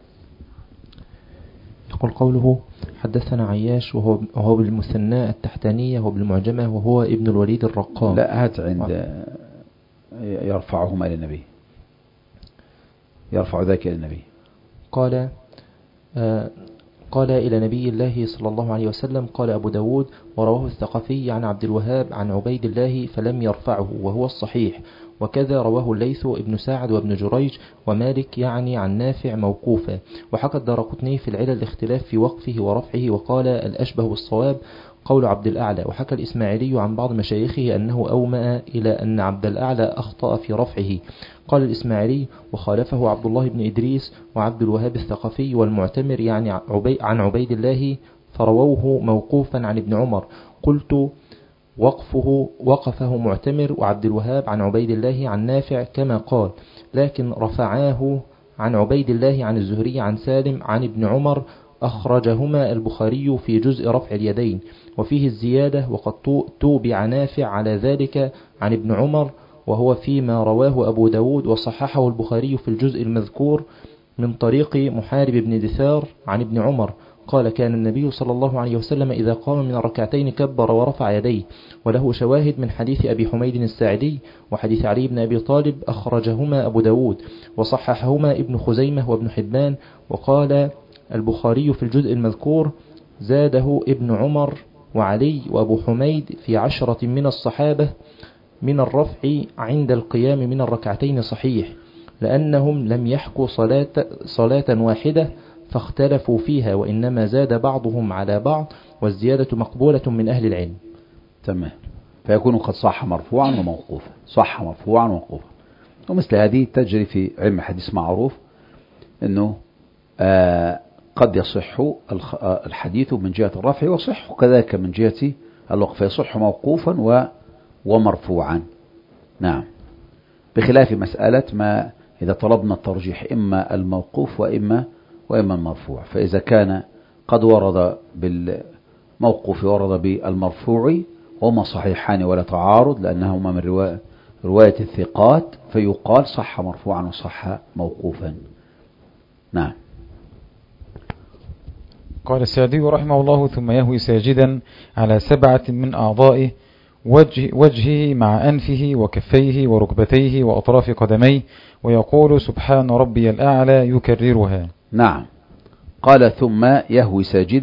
يقول قوله حدثنا عياش وهو بالمثنى التحتانية وبالمعجمة وهو ابن الوليد الرقام. لا هات عند يرفعهما إلى النبي، يرفع ذلك إلى النبي. قال إلى نبي الله صلى الله عليه وسلم. قال أبو داود ورواه الثقفي عن عبد الوهاب عن عبيد الله فلم يرفعه وهو الصحيح. وكذا رواه الليث ابن سعد وابن جريج ومالك يعني عن نافع موقوفا. وحكى الدارقطني في العلل الاختلاف في وقفه ورفعه وقال الأشبه بالصواب قول عبد الأعلى. وحكى الإسماعيلي عن بعض مشايخه أنه أومأ إلى أن عبد الأعلى أخطأ في رفعه. قال الإسماعيلي وخالفه عبد الله بن إدريس وعبد الوهاب الثقفي والمعتمر يعني عن عبيد الله فرووه موقوفا عن ابن عمر. قلت وقفه معتمر وعبد الوهاب عن عبيد الله عن نافع كما قال، لكن رفعاه عن عبيد الله عن الزهري عن سالم عن ابن عمر أخرجهما البخاري في جزء رفع اليدين وفيه الزيادة وقد توبع نافع على ذلك عن ابن عمر وهو فيما رواه أبو داود وصححه البخاري في الجزء المذكور من طريق محارب بن دثار عن ابن عمر قال كان النبي صلى الله عليه وسلم إذا قام من الركعتين كبر ورفع يديه. وله شواهد من حديث أبي حميد الساعدي وحديث علي بن أبي طالب أخرجهما أبو داود وصححهما ابن خزيمة وابن حبان. وقال البخاري في الجزء المذكور زاده ابن عمر وعلي وأبو حميد في 10 من الصحابة من الرفع عند القيام من الركعتين صحيح، لأنهم لم يحكوا صلاة واحدة فاختلفوا فيها، وإنما زاد بعضهم على بعض والزيادة مقبولة من أهل العلم. تمام. فيكون قد صح مرفوعا وموقوفا، صح مرفوعا وموقوفا. ومثل هذه تجري في علم الحديث معروف أنه قد يصح الحديث من جهة الرفع ويصح كذلك من جهة الوقف، يصح موقوفا ومرفوعا. نعم. بخلاف مسألة ما إذا طلبنا الترجيح إما الموقوف وإما المرفوع، فإذا كان قد ورد بالموقوف ورد بالمرفوع هما صحيحان ولا تعارض لأنهما من رواية الثقات فيقال صح مرفوعا وصح موقوفا. نعم. قال السعدي رحمه الله ثم يهوي ساجدا على 7 من أعضائه وجهه مع أنفه وكفيه وركبتيه وأطراف قدميه ويقول سبحان ربي الأعلى يكررها. نعم. قال ثم يهوي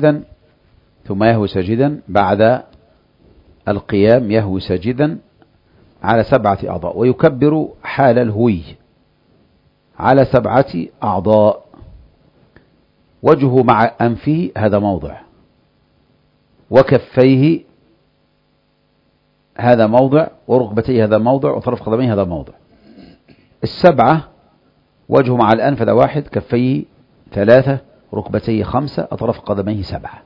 ساجدا بعد القيام يهوي ساجدا على 7 أعضاء ويكبر حال الهوي على 7 أعضاء. وجهه مع أنفه هذا موضع، وكفيه هذا موضع، وركبتيه هذا موضع، وطرف قدميه هذا موضع. 7 وجهه مع الأنف هذا 1، كفيه 3، ركبتيه 5، أطراف قدميه 7.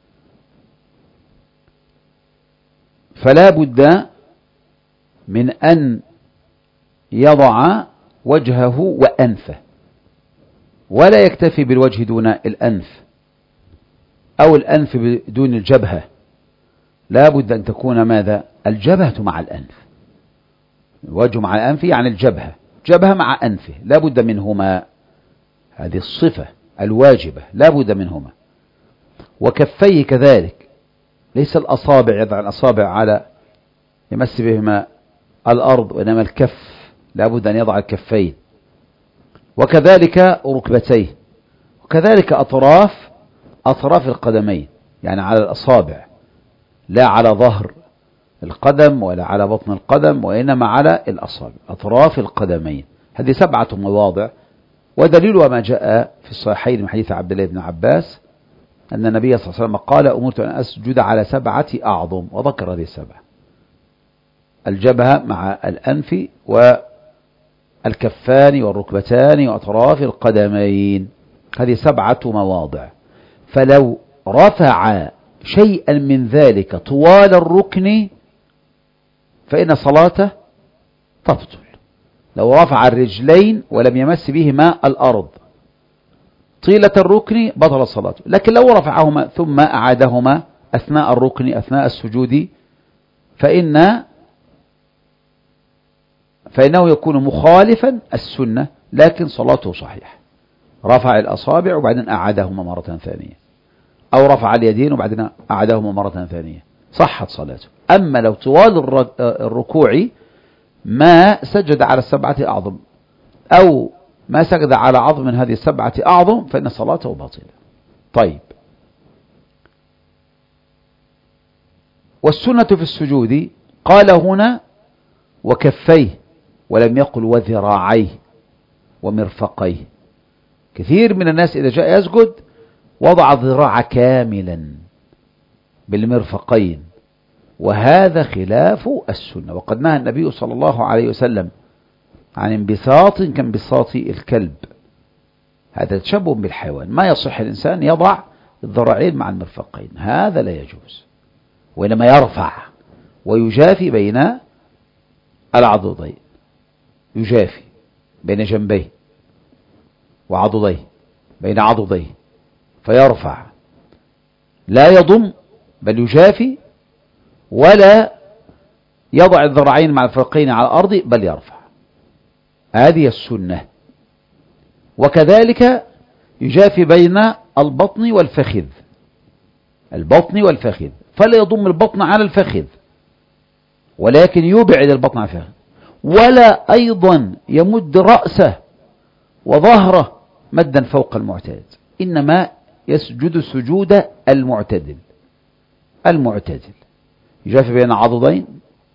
فلا بد من أن يضع وجهه وأنفه، ولا يكتفي بالوجه دون الأنف أو الأنف بدون الجبهة. لا بد أن تكون ماذا؟ الجبهة مع الأنف. الوجه مع الأنف يعني الجبهة، جبهة مع أنفه، لا بد منهما، هذه الصفة الواجبة لا بد منهما. وكفيه كذلك، ليس الأصابع يضع الأصابع على يمس بهما الأرض، وإنما الكف لا بد أن يضع الكفين. وكذلك ركبتيه، وكذلك أطراف القدمين، يعني على الأصابع، لا على ظهر القدم ولا على بطن القدم، وإنما على الأصابع أطراف القدمين. هذه 7 مواضع. ودليل ما جاء في الصحيحين من حديث عبد الله بن عباس أن النبي صلى الله عليه وسلم قال أمرت أن أسجد على 7 أعظم، وذكر هذه 7: الجبهة مع الأنف الكفان والركبتان وأطراف القدمين. هذه 7 مواضع. فلو رفع شيئا من ذلك طوال الركن فإن صلاته تبطل. لو رفع الرجلين ولم يمس بهما الأرض طيلة الركن بطل صلاته. لكن لو رفعهما ثم أعادهما أثناء الركن أثناء السجود فإنه يكون مخالفا السنة، لكن صلاته صحيحة. رفع الأصابع وبعدين أعادهما مرة ثانية، أو رفع اليدين وبعدين أعادهما مرة ثانية، صحت صلاته. أما لو طوال الركوع ما سجد على 7 أعظم أو ما سجد على عظم من هذه 7 أعظم فإن صلاته باطلة. طيب، والسنة في السجود قال هنا وكفيه، ولم يقل وذراعيه ومرفقيه. كثير من الناس إذا جاء يسجد وضع الذراع كاملا بالمرفقين، وهذا خلاف السنة. وقد نهى النبي صلى الله عليه وسلم عن انبساط كانبساط الكلب، هذا تشبه بالحيوان. ما يصح الإنسان يضع الذراعين مع المرفقين، هذا لا يجوز. وإنما يرفع ويجافي بين العضدين، يجافي بين جنبيه وعضديه، بين عضديه، فيرفع، لا يضم بل يجافي، ولا يضع الذراعين مع الفرقين على الأرض بل يرفع. هذه السنة. وكذلك يجافي بين البطن والفخذ، البطن والفخذ، فلا يضم البطن على الفخذ ولكن يبعد البطن عن الفخذ، ولا أيضا يمد رأسه وظهره مدا فوق المعتاد، إنما يسجد سجود المعتدل. المعتدل يجافي بين عضدين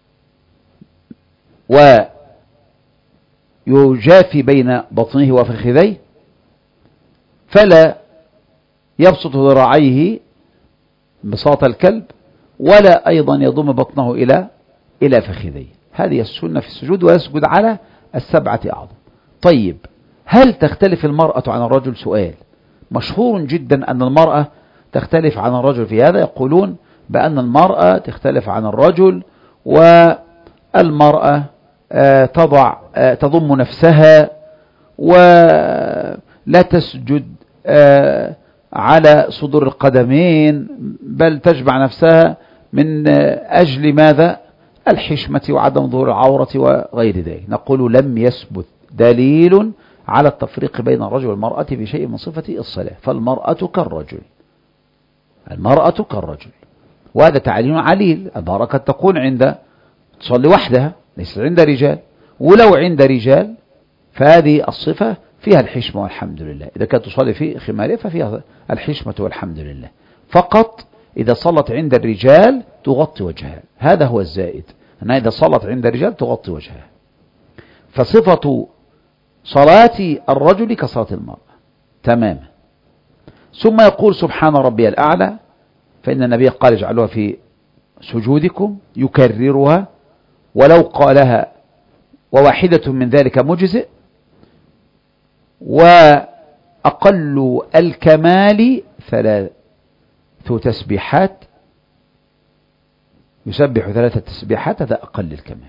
ويجافي بين بطنه وفخذيه، فلا يبسط ذراعيه بساط الكلب، ولا أيضا يضم بطنه إلى فخذيه. هذه السنة في السجود، ويسجد على 7 أعظم. طيب، هل تختلف المرأة عن الرجل؟ سؤال مشهور جدا أن المرأة تختلف عن الرجل في هذا. يقولون بأن المرأة تختلف عن الرجل، والمرأة تضم نفسها ولا تسجد على صدور القدمين، بل تجمع نفسها من أجل ماذا؟ الحشمة وعدم ظهور العورة وغير ذلك. نقول لم يثبت دليل على التفريق بين الرجل والمرأة في شيء من صفة الصلاة، فالمرأة كالرجل، المرأة كالرجل. وهذا تعليل عليل. المرأة قد تكون عند تصلي وحدها، ليس عند رجال، ولو عند رجال فهذه الصفة فيها الحشمة والحمد لله. إذا كانت تصلي في خمارها ففيها الحشمة والحمد لله. فقط إذا صلت عند الرجال تغطي وجهها، هذا هو الزائد، أنها إذا صلت عند الرجال تغطي وجهها. فصفة صلاة الرجل كصلاة المرأة تماما. ثم يقول سبحان ربي الأعلى، فإن النبي قال اجعلوها في سجودكم، يكررها ولو قالها وواحدة من ذلك مجزئ. وأقل الكمال 3 تسبيحات، يسبح 3 تسبيحات، هذا أقل الكمال.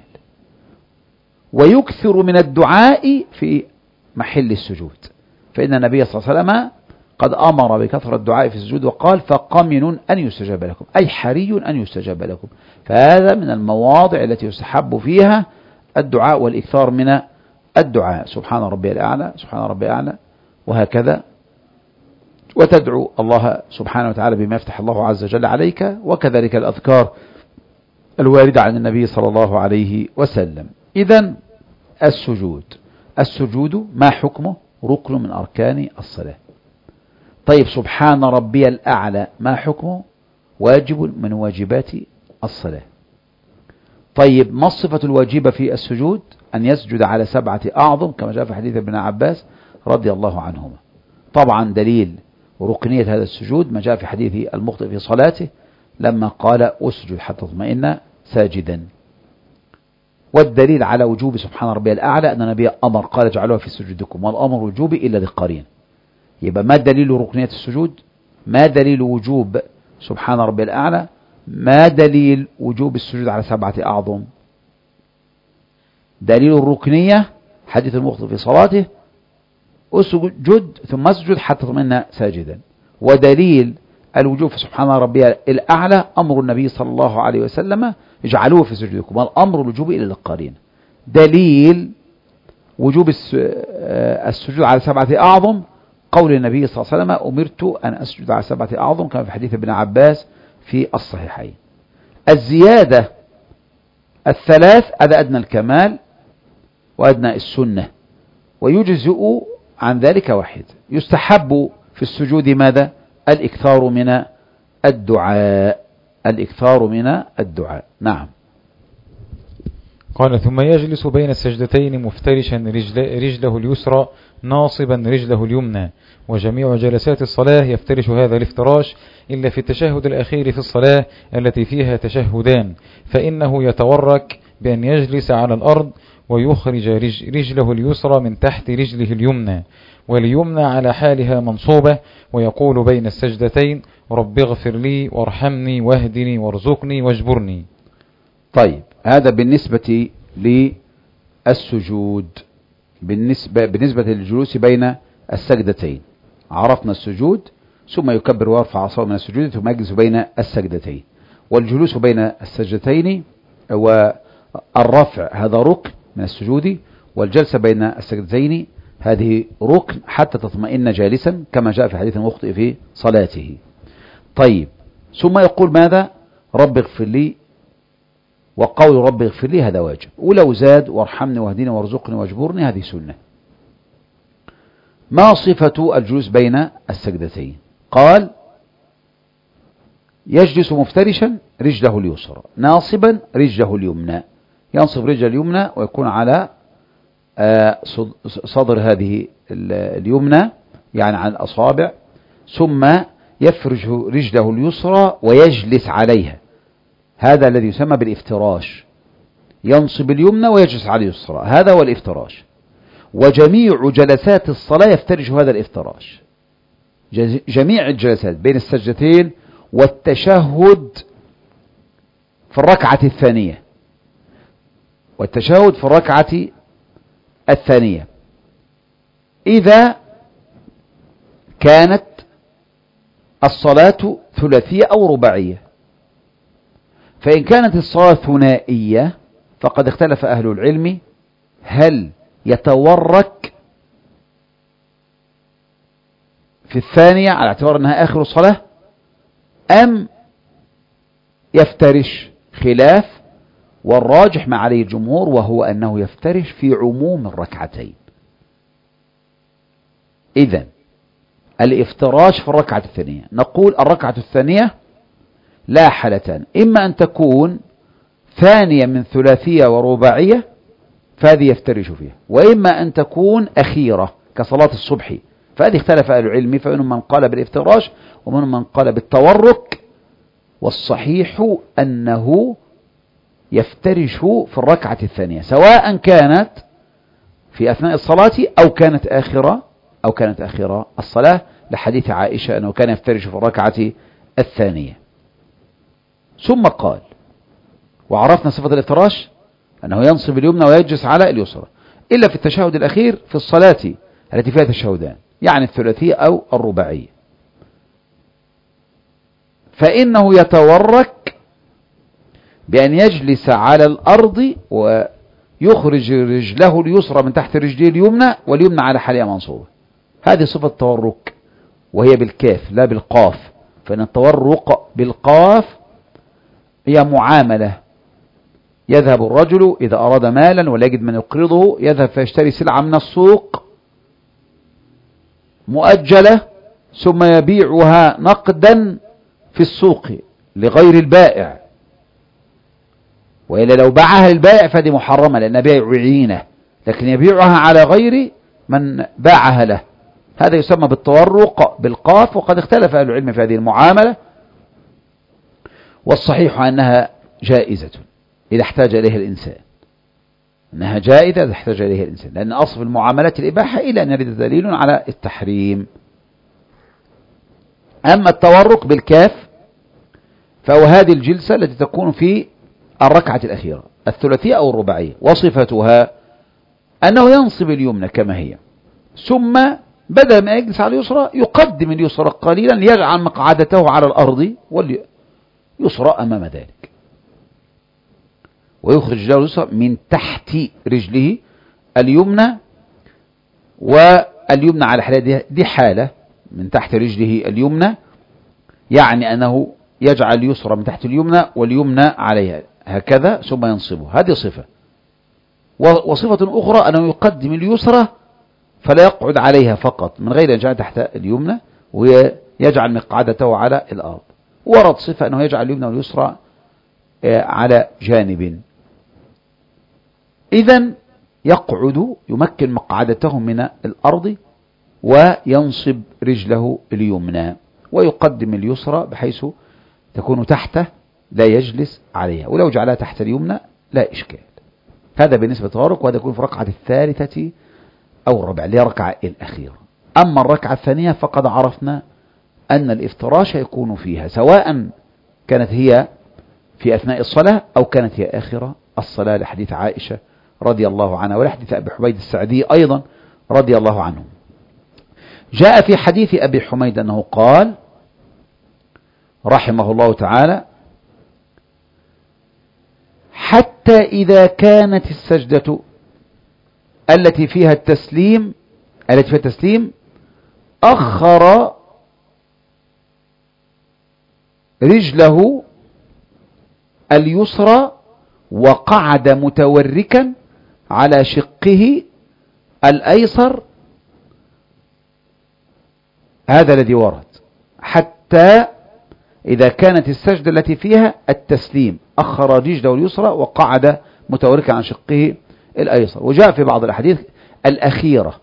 ويكثر من الدعاء في محل السجود، فإن النبي صلى الله عليه وسلم قد أمر بكثرة الدعاء في السجود وقال فقمن أن يستجاب لكم، أي حري أن يستجاب لكم. فهذا من المواضع التي يستحب فيها الدعاء والإكثار من الدعاء، سبحان ربي الأعلى، سبحان ربي الأعلى، وهكذا. وتدعو الله سبحانه وتعالى بما يفتح الله عز وجل عليك، وكذلك الأذكار الواردة عن النبي صلى الله عليه وسلم. إذن السجود ما حكمه؟ ركن من أركان الصلاة. طيب، سبحان ربي الأعلى ما حكمه؟ واجب من واجبات الصلاة. طيب، ما الصفة الواجبة في السجود؟ أن يسجد على 7 أعظم كما جاء في حديث ابن عباس رضي الله عنهما. طبعا دليل ركنية هذا السجود ما جاء في حديث المخطئ في صلاته لما قال أسجد حتى تطمئن ساجدا. والدليل على وجوب سبحان ربي الأعلى أن النبي أمر قال اجعلوها في سجودكم، والأمر وجوبي إلا للقرين. يبقى ما دليل ركنية السجود؟ ما دليل وجوب سبحان ربي الأعلى؟ ما دليل وجوب السجود على 7 أعظم؟ دليل الركنية حديث المخطئ في صلاته اسجد ثم اسجد حتى تطمئن ساجدا. ودليل الوجوب في سبحان ربي الأعلى أمر النبي صلى الله عليه وسلم اجعلوه في سجودكم، والأمر الوجوب إلى للقرين. دليل وجوب السجود على 7 أعظم قول النبي صلى الله عليه وسلم أمرت أن أسجد على 7 أعظم، كما في حديث ابن عباس في الصحيحين. الزيادة 3 هذا أدنى الكمال وأدنى السنة، ويجزئ عن ذلك 1. يستحب في السجود ماذا؟ الإكثار من الدعاء، الإكثار من الدعاء. نعم. قال ثم يجلس بين السجدتين مفترشا رجله اليسرى ناصبا رجله اليمنى، وجميع جلسات الصلاة يفترش هذا الافتراش إلا في التشهد الأخير في الصلاة التي فيها تشهدان، فإنه يتورك بأن يجلس على الأرض ويخرج رجله اليسرى من تحت رجله اليمنى، واليمنى على حالها منصوبة، ويقول بين السجدتين رب اغفر لي وارحمني واهدني وارزقني واجبرني. طيب هذا بالنسبة للسجود، بالنسبة للجلوس بين السجدتين. عرفنا السجود، ثم يكبر ويرفع عصاه من السجود ثم يجلس بين السجدتين. والجلوس بين السجدتين والرفع هذا ركن من السجود، والجلسة بين السجدتين هذه ركن حتى تطمئن جالسا كما جاء في حديث المخطئ في صلاته. طيب ثم يقول ماذا؟ رب اغفر لي، وقول رب اغفر لي هذا واجب، ولو زاد وارحمني واهدني وارزقني واجبرني هذه سنة. ما صفة الجلوس بين السجدتين؟ قال يجلس مفترشا رجله اليسرى ناصبا رجله اليمنى، ينصب رجل اليمنى ويكون على صدر هذه اليمنى يعني على الأصابع، ثم يفرج رجله اليسرى ويجلس عليها، هذا الذي يسمى بالافتراش، ينصب اليمنى ويجلس على اليسرى، هذا هو الافتراش. وجميع جلسات الصلاة يفترش هذا الافتراش، جميع الجلسات بين السجدتين والتشهد في الركعة الثانية، والتشهد في الركعة الثانية إذا كانت الصلاة ثلاثية أو رباعية. فإن كانت الصلاة ثنائية فقد اختلف أهل العلم هل يتورك في الثانية على اعتبار أنها آخر الصلاة أم يفترش، خلاف، والراجح ما عليه الجمهور وهو أنه يفترش في عموم الركعتين. إذن الافتراش في الركعة الثانية، نقول الركعة الثانية لا حالتان، إما أن تكون ثانية من ثلاثية ورباعية فهذه يفترش فيها، وإما أن تكون أخيرة كصلاة الصبح، فهذه اختلف أهل العلم، فمنهم من قال بالافتراش ومنهم من قال بالتورك، والصحيح أنه يفترش في الركعة الثانية سواء كانت في أثناء الصلاة أو كانت آخرة الصلاة، لحديث عائشة أنه كان يفترش في الركعة الثانية. ثم قال وعرفنا صفة الافتراش أنه ينصب اليمنى ويجلس على اليسرى إلا في التشهد الأخير في الصلاة التي فيها تشهدان، يعني الثلاثية أو الرباعية، فإنه يتورك بأن يجلس على الأرض ويخرج رجله اليسرى من تحت رجله اليمنى واليمنى على حالها منصوبة. هذه صفة التورك وهي بالكاف لا بالقاف، فإن التورك بالقاف هي معاملة، يذهب الرجل إذا أراد مالا ولا يجد من يقرضه يذهب فيشتري سلعة من السوق مؤجلة ثم يبيعها نقدا في السوق لغير البائع، وإلا لو باعها للبائع فهذه محرمة لأنها بيع عينة، لكن يبيعها على غير من باعها له، هذا يسمى بالتورق بالقاف. وقد اختلف أهل العلم في هذه المعاملة، والصحيح أنها جائزة إذا احتاج إليها الإنسان، أنها جائزة إذا احتاج إليها الإنسان، لأن أصل المعاملات الإباحة إلى أن يرد دليل على التحريم. أما التورك بالكاف فهو هذه الجلسة التي تكون في الركعة الأخيرة الثلاثية أو الرباعية، وصفتها أنه ينصب اليمنى كما هي، ثم بدل ما يجلس على اليسرى يقدم اليسرى قليلا يجعل مقعدته على الأرض واليسرى أمام ذلك، ويخرج رجله اليسرى من تحت رجله اليمنى، واليمنى على حالة دي حالة من تحت رجله اليمنى، يعني أنه يجعل اليسرى من تحت اليمنى واليمنى عليها هكذا ثم ينصبه، هذه صفة. وصفة أخرى أنه يقدم اليسرى فلا يقعد عليها فقط من غير أن يجعل تحت اليمنى ويجعل مقعدته على الأرض. ورد صفة أنه يجعل اليمنى واليسرى على جانب. إذن يقعد يمكن مقعدته من الأرض وينصب رجله اليمنى ويقدم اليسرى بحيث تكون تحته لا يجلس عليها، ولو جعلها تحت اليمنى لا إشكال. هذا بالنسبة للتورك، وهذا يكون في الركعة الثالثة أو الرابعة اللي هي الركعة الأخيرة. أما الركعة الثانية فقد عرفنا أن الافتراش يكون فيها سواء كانت هي في أثناء الصلاة أو كانت هي آخر الصلاة، لحديث عائشة رضي الله عنها ولحديث أبي حميد السعدي أيضا رضي الله عنه. جاء في حديث أبي حميد أنه قال رحمه الله تعالى: حتى إذا كانت السجدة التي فيها التسليم أخر رجله اليسرى وقعد متوركا على شقه الأيسر. هذا الذي ورد، حتى إذا كانت السجدة التي فيها التسليم أخر رجله اليسرى وقعد متوركا عن شقه الأيسر. وجاء في بعض الأحاديث الأخيرة،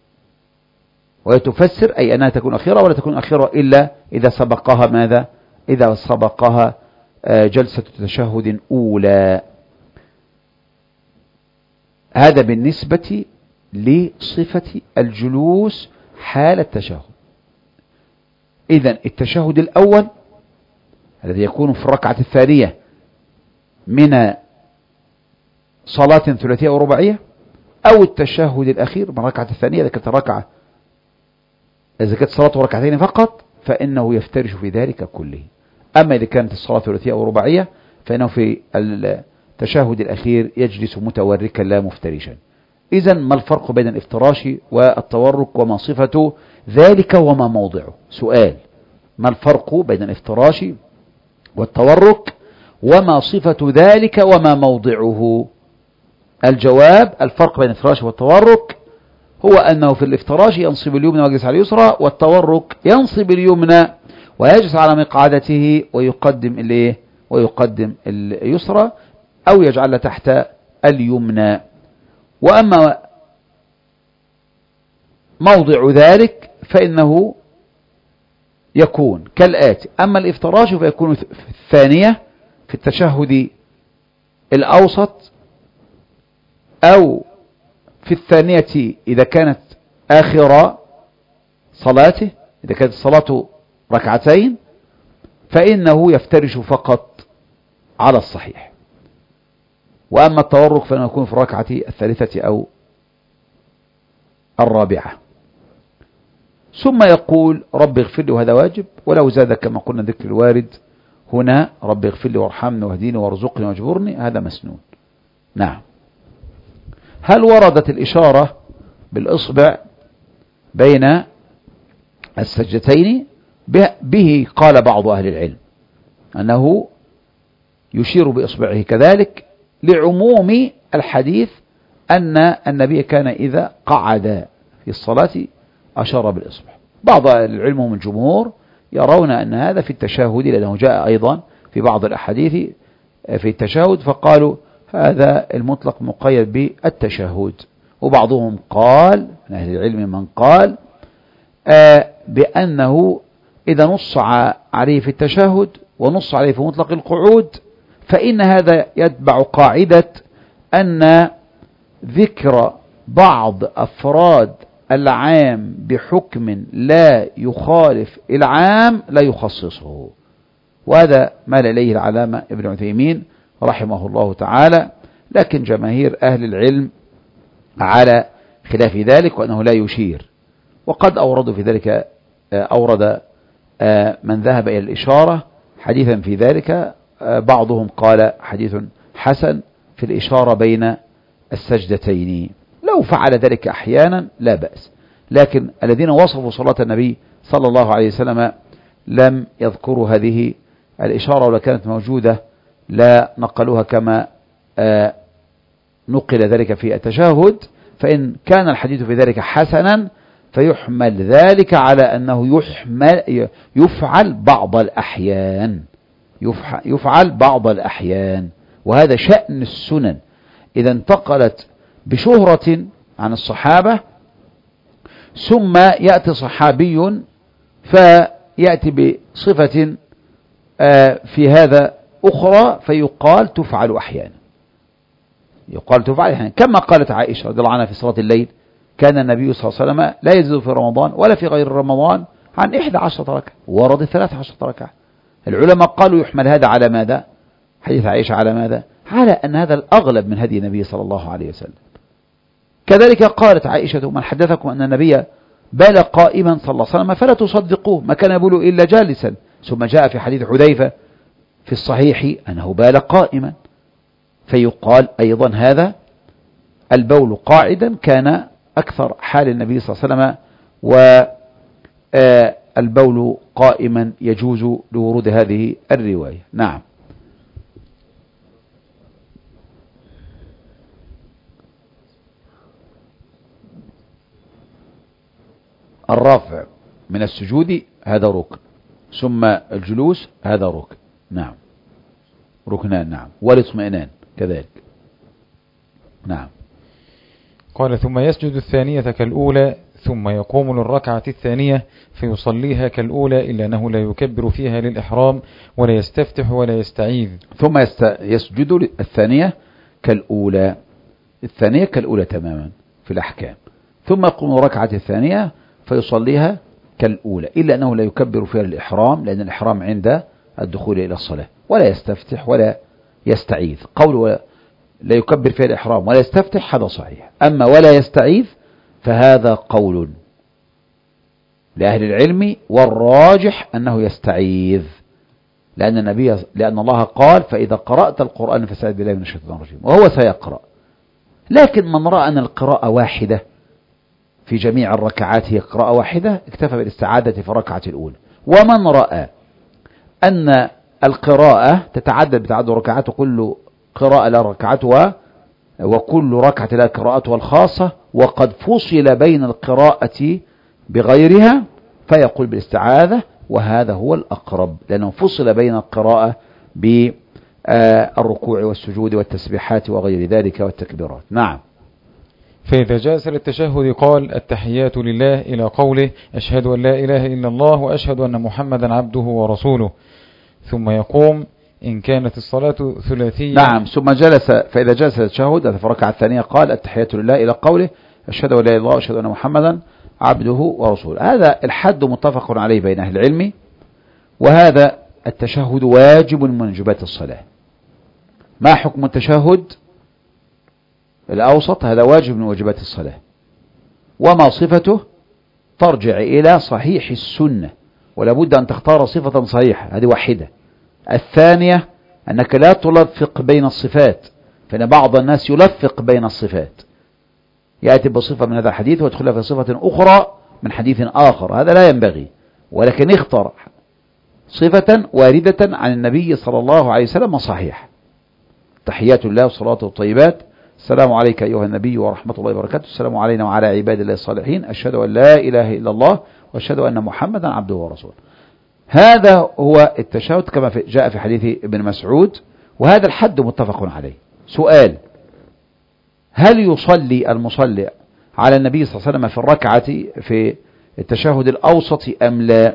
وتفسر أي أنها تكون أخيرة، ولا تكون أخيرة إلا إذا سبقها ماذا؟ إذا سبقها جلسة تشهد أولى. هذا بالنسبة لصفة الجلوس حال التشهد. إذن التشهد الأول الذي يكون في الركعة الثانية من صلاة ثلاثية أو رباعية، أو التشهد الأخير من الركعة الثانية إذا كانت صلاة ركعتين فقط فإنه يفترش في ذلك كله. أما إذا كانت الصلاة ثلاثية أو رباعية فإنه في التشهد الأخير يجلس متوركا لا مفترشا. إذن ما الفرق بين الافتراش والتورك، وما صفة ذلك وما موضعه؟ سؤال: ما الفرق بين الافتراش والتورك وما صفة ذلك وما موضعه؟ الجواب: الفرق بين الافتراش والتورك هو أنه في الافتراش ينصب اليمنى ويجلس على اليسرى، والتورك ينصب اليمنى ويجلس على مقعدته ويقدم اليسرى أو يجعل تحت اليمنى. وأما موضع ذلك فإنه يكون كالآتي: أما الافتراش فيكون في الثانية في التشهد الأوسط، أو في الثانية إذا كانت آخر صلاته، إذا كانت الصلاة ركعتين فإنه يفترش فقط على الصحيح. وأما التورك فإنه يكون في الركعة الثالثة أو الرابعة. ثم يقول: رب اغفر لي، وهذا واجب، ولو زاد كما قلنا ذكر الوارد هنا: رب اغفر لي وارحمني واهديني وارزقني واجبرني، هذا مسنون. نعم. هل وردت الإشارة بالإصبع بين السجدتين؟ به قال بعض أهل العلم أنه يشير بإصبعه كذلك لعموم الحديث أن النبي كان إذا قعد في الصلاة أشار بالإصبع. بعض العلم من الجمهور يرون أن هذا في التشهد، لأنه جاء أيضا في بعض الأحاديث في التشهد، فقالوا هذا المطلق مقيد بالتشهد. وبعضهم قال من أهل العلم من قال بأنه إذا نص عليه في التشهد ونص عليه في مطلق القعود فإن هذا يتبع قاعدة أن ذكر بعض أفراد العام بحكم لا يخالف العام لا يخصصه، وهذا مال إليه العلامة ابن عثيمين رحمه الله تعالى، لكن جماهير أهل العلم على خلاف ذلك وأنه لا يشير. وقد أوردوا في ذلك أورد من ذهب إلى الإشارة حديثا في ذلك، بعضهم قال حديث حسن في الإشارة بين السجدتين، لو فعل ذلك أحيانا لا بأس، لكن الذين وصفوا صلاة النبي صلى الله عليه وسلم لم يذكروا هذه الإشارة، ولا كانت موجودة لا نقلوها كما نقل ذلك في التشهد. فإن كان الحديث في ذلك حسنا فيحمل ذلك على أنه يفعل بعض الأحيان، يفعل بعض الأحيان، وهذا شأن السنن إذا انتقلت بشهرة عن الصحابة ثم يأتي صحابي فيأتي بصفة في هذا أخرى فيقال تفعل أحيانا، يقال تفعل أحيانا، كما قالت عائشة رضي الله عنها في صلاة الليل كان النبي صلى الله عليه وسلم لا يزيد في رمضان ولا في غير رمضان عن 11 ركعة، ورد 13 ركعة. العلماء قالوا يحمل هذا على ماذا؟ حديث عائشة على ماذا؟ على أن هذا الأغلب من هدي النبي صلى الله عليه وسلم. كذلك قالت عائشة من حدثكم أن النبي بال قائما صلى الله عليه وسلم فلا تصدقوه، ما كان يبول إلا جالسا. ثم جاء في حديث حذيفة في الصحيح أنه بال قائما، فيقال أيضا هذا البول قاعدا كان أكثر حال النبي صلى الله عليه وسلم، والبول قائما يجوز لورود هذه الرواية. نعم. الرفع من السجود هذا ركن، ثم الجلوس هذا ركن. نعم، ركنان. نعم، والاطمئنان كذلك. نعم. قال ثم يسجد الثانية كالأولى ثم يقوم للركعة الثانية فيصليها كالأولى إلا أنه لا يكبر فيها للإحرام ولا يستفتح ولا يستعيذ. ثم يسجد الثانية كالأولى، الثانية كالأولى تماما في الأحكام، ثم يقوم للركعة الثانية فيصليها كالأولى إلا أنه لا يكبر فيها للإحرام، لأن الإحرام عند الدخول إلى الصلاة، ولا يستفتح ولا يستعيذ. قول لا يكبر فيها الإحرام ولا يستفتح هذا صحيح، أما ولا يستعيذ فهذا قول لأهل العلم، والراجح أنه يستعيذ، لأن الله قال فإذا قرأت القرآن فاستعذ بالله من الشيطان الرجيم، وهو سيقرأ. لكن من رأى أن القراءة واحدة في جميع الركعات هي قراءة واحدة اكتفى بالاستعاذة في الركعة الأولى، ومن رأى أن القراءة تتعدد بتعدد ركعات وكل قراءة لها ركعتها وكل ركعة لها قراءتها الخاصة، وقد فصل بين القراءة بغيرها فيقول بالاستعاذة، وهذا هو الأقرب لأنه فصل بين القراءة بالركوع والسجود والتسبيحات وغير ذلك والتكبيرات. نعم. فإذا جلس للتشهد قال التحيات لله إلى قوله أشهد أن لا إله إلا الله وأشهد أن محمدا عبده ورسوله، ثم يقوم إن كانت الصلاة ثلاثية. نعم. ثم جلس، فإذا جلس للتشهد في الركعة الثانية قال التحيات لله إلى قوله أشهد أن لا إله إلا الله وأشهد أن محمدا عبده ورسوله. هذا الحد متفق عليه بين أهل العلم، وهذا التشهد واجب من واجبات الصلاة. ما حكم التشهد الأوسط؟ هذا واجب من واجبات الصلاة، وما صفته ترجع إلى صحيح السنة، ولا بد أن تختار صفة صحيحة، هذه واحدة. الثانية أنك لا تلفق بين الصفات، فإن بعض الناس يلفق بين الصفات، يأتي بصفة من هذا الحديث ويدخلها في صفة أخرى من حديث آخر، هذا لا ينبغي، ولكن اختر صفة واردة عن النبي صلى الله عليه وسلم صحيح. تحيات الله وصلاته الطيبات، السلام عليك أيها النبي ورحمة الله وبركاته، السلام علينا وعلى عباد الله الصالحين، أشهد أن لا إله إلا الله وأشهد أن محمدا عبده ورسوله. هذا هو التشهد كما جاء في حديث ابن مسعود، وهذا الحد متفق عليه. سؤال: هل يصلي المصلي على النبي صلى الله عليه وسلم في الركعة في التشهد الأوسط أم لا؟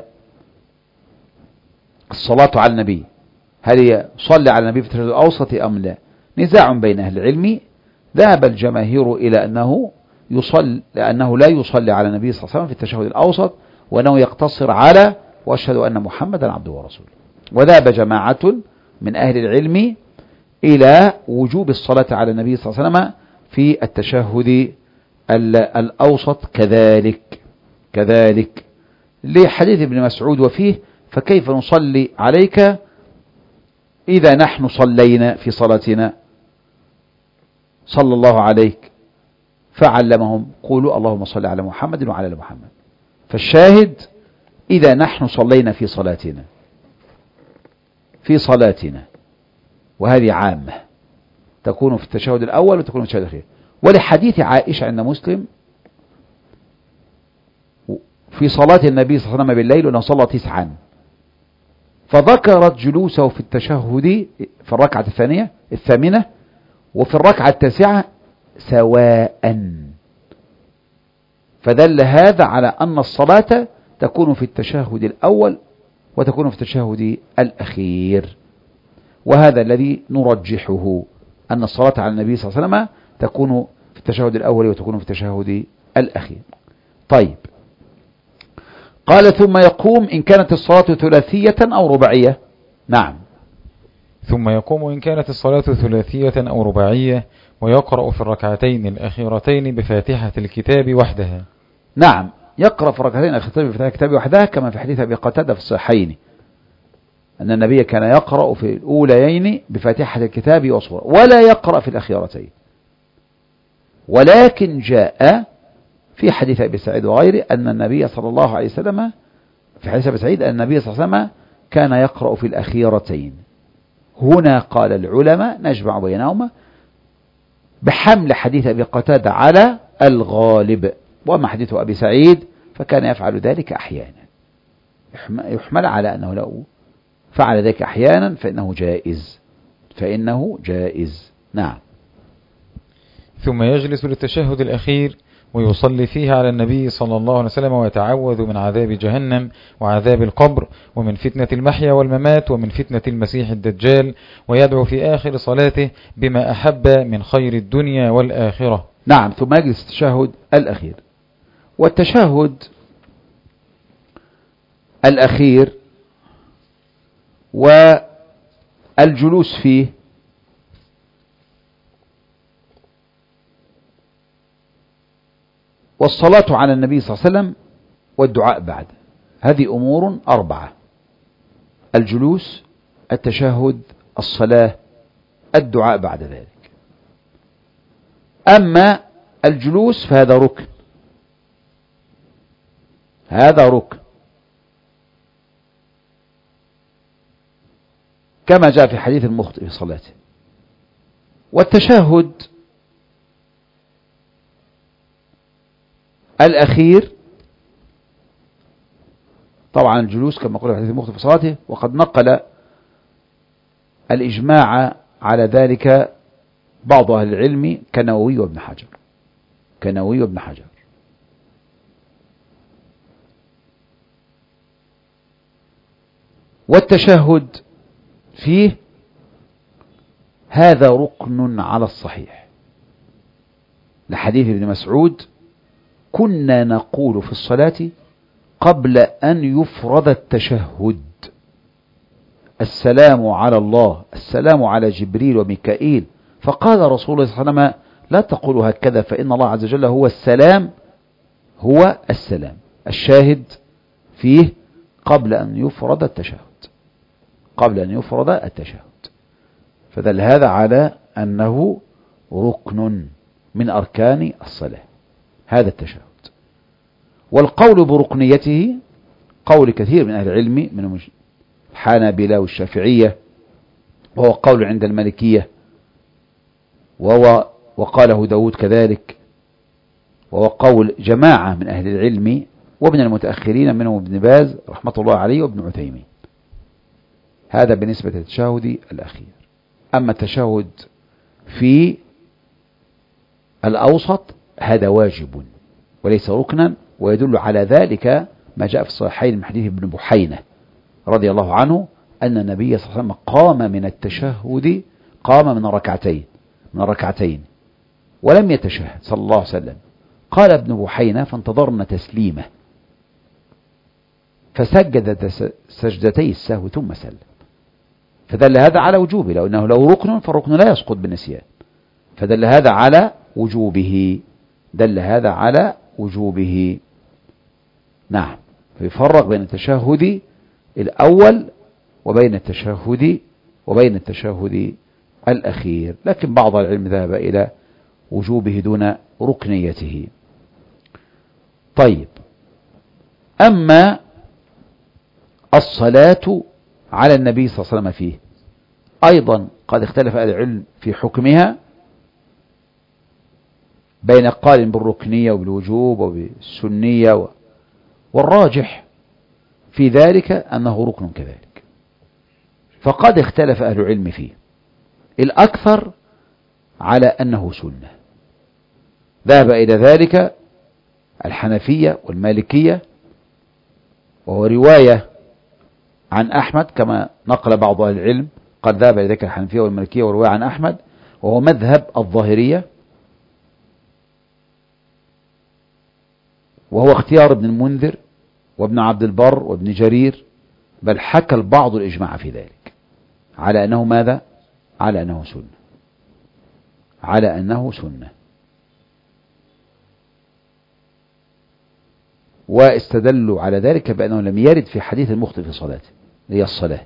الصلاة على النبي، هل يصلي على النبي في التشهد الأوسط أم لا؟ نزاع بين أهل العلم، ذهب الجماهير إلى أنه لا يصلي على النبي صلى الله عليه وسلم في التشهد الأوسط، وأنه يقتصر على وأشهد أن محمدا عبده ورسوله. وذهب جماعة من أهل العلم إلى وجوب الصلاة على النبي صلى الله عليه وسلم في التشهد الأوسط كذلك لحديث ابن مسعود وفيه: فكيف نصلي عليك إذا نحن صلينا في صلاتنا صلى الله عليك. فعلمهم: قولوا اللهم صل على محمد وعلى آل محمد. فالشاهد إذا نحن صلينا في صلاتنا، وهذه عامة تكون في التشهد الأول وتكون في التشهد الأخير. ولحديث عائشة عند مسلم في صلاة النبي صلى الله عليه وسلم بالليل أنه صلى 9، فذكرت جلوسه في التشهد في الركعة الثامنة وفي الركعة 9 سواء، فدل هذا على أن الصلاة تكون في التشهد الأول وتكون في التشهد الأخير. وهذا الذي نرجحه، أن الصلاة على النبي صلى الله عليه وسلم تكون في التشهد الأول وتكون في التشهد الأخير. طيب، قال: ثم يقوم إن كانت الصلاة ثلاثية أو رباعية. نعم، ثم يقوم إن كانت الصلاة ثلاثية أو رباعية، ويقرأ في الركعتين الأخيرتين بفاتحة الكتاب وحدها. نعم، يقرأ في الركعتين الأخيرتين بفاتحة الكتاب وحدها، كما في حديث أبي قتادة في الصحيحين أن النبي كان يقرأ في الأوليين بفاتحة الكتاب وصورة، ولا يقرأ في الأخيرتين. ولكن جاء في حديث أبي سعيد وغيره أن النبي صلى الله عليه وسلم، في حديث أبي سعيد، أن النبي صلى الله عليه وسلم كان يقرأ في الأخيرتين. هنا قال العلماء نجمع بينهما بحمل حديث أبي قتادة على الغالب، وأما حديث أبي سعيد فكان يفعل ذلك أحيانا، يحمل على أنه لو فعل ذلك أحيانا فإنه جائز. نعم. ثم يجلس للتشهد الأخير ويصلي فيها على النبي صلى الله عليه وسلم، ويتعوذ من عذاب جهنم وعذاب القبر ومن فتنة المحيا والممات ومن فتنة المسيح الدجال، ويدعو في آخر صلاته بما أحب من خير الدنيا والآخرة. نعم، ثم يجلس التشهد الأخير. والتشهد الأخير والجلوس فيه والصلاة على النبي صلى الله عليه وسلم والدعاء بعد، هذه أمور 4: الجلوس، التشهد، الصلاة، الدعاء بعد ذلك. أما الجلوس فهذا ركن، كما جاء في حديث المخطئ في صلاته. والتشهد الأخير طبعا الجلوس كما قلنا في حديث المخطئ في صلاته، وقد نقل الإجماع على ذلك بعض أهل العلم كنووي وابن حجر. والتشهد فيه هذا ركن على الصحيح، لحديث ابن مسعود: كنا نقول في الصلاة قبل أن يفرض التشهد: السلام على الله، السلام على جبريل وميكائيل. فقال رسول الله صلى الله عليه وسلم: لا تقولوا هكذا، فإن الله عز وجل هو السلام. الشاهد فيه قبل أن يفرض التشهد، فدل هذا على أنه ركن من أركان الصلاة، هذا التشهد. والقول بركنيته قول كثير من أهل العلم من الحنابلة والشافعية، وهو قول عند المالكية، وقاله داود كذلك، وهو قول جماعة من أهل العلم ومن المتأخرين منهم ابن باز رحمة الله عليه وابن عثيمين. هذا بالنسبة للتشهد الأخير. أما التشهد في الأوسط هذا واجب وليس ركنا، ويدل على ذلك ما جاء في الصحيحين من حديث ابن بحينة رضي الله عنه أن النبي صلى الله عليه وسلم قام من التشهد، قام من الركعتين ولم يتشهد صلى الله عليه وسلم. قال ابن بحينة فانتظرنا تسليمه فسجد سجدتي السهو ثم سلم، فدل هذا على وجوبه، لو أنه لو ركن فالركن لا يسقط بالنسيان، فدل هذا على وجوبه، دل هذا على وجوبه. نعم، فيفرق بين التشهد الأول وبين التشهد الأخير، لكن بعض العلم ذهب إلى وجوبه دون ركنيته. طيب، أما الصلاة على النبي صلى الله عليه وسلم فيه أيضا قد اختلف أهل العلم في حكمها بين قائل بالركنية وبالوجوب وبالسنية، والراجح في ذلك أنه ركن كذلك، فقد اختلف أهل العلم فيه. الأكثر على أنه سنة، ذهب إلى ذلك الحنفية والمالكية، وهو رواية عن أحمد كما نقل بعض أهل العلم، قد ذهب إلى ذلك الحنفية والمالكية ورواية عن أحمد، وهو مذهب الظاهرية، وهو اختيار ابن المنذر وابن عبد البر وابن جرير، بل حكى البعض الإجماع في ذلك على أنه ماذا؟ على أنه سنة. واستدلوا على ذلك بأنه لم يرد في حديث المخطئ في صلاته هي الصلاة،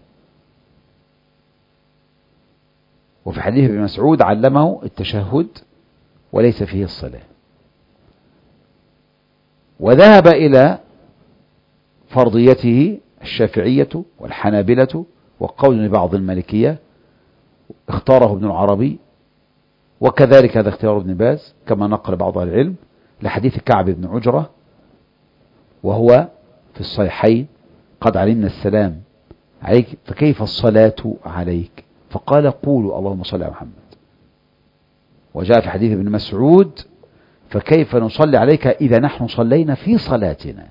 وفي حديث ابن مسعود علمه التشهد وليس فيه الصلاة. وذهب إلى فرضيته الشافعية والحنابلة، وقول لبعض المالكية اختاره ابن العربي، وكذلك هذا اختيار ابن باز كما نقل بعض أهل العلم لحديث كعب بن عجرة، وهو في الصحيحين: قد علمنا السلام عليك فكيف الصلاة عليك؟ فقال: قولوا اللهم صل على محمد. وجاء في حديث ابن مسعود: فكيف نصلي عليك إذا نحن صلينا في صلاتنا.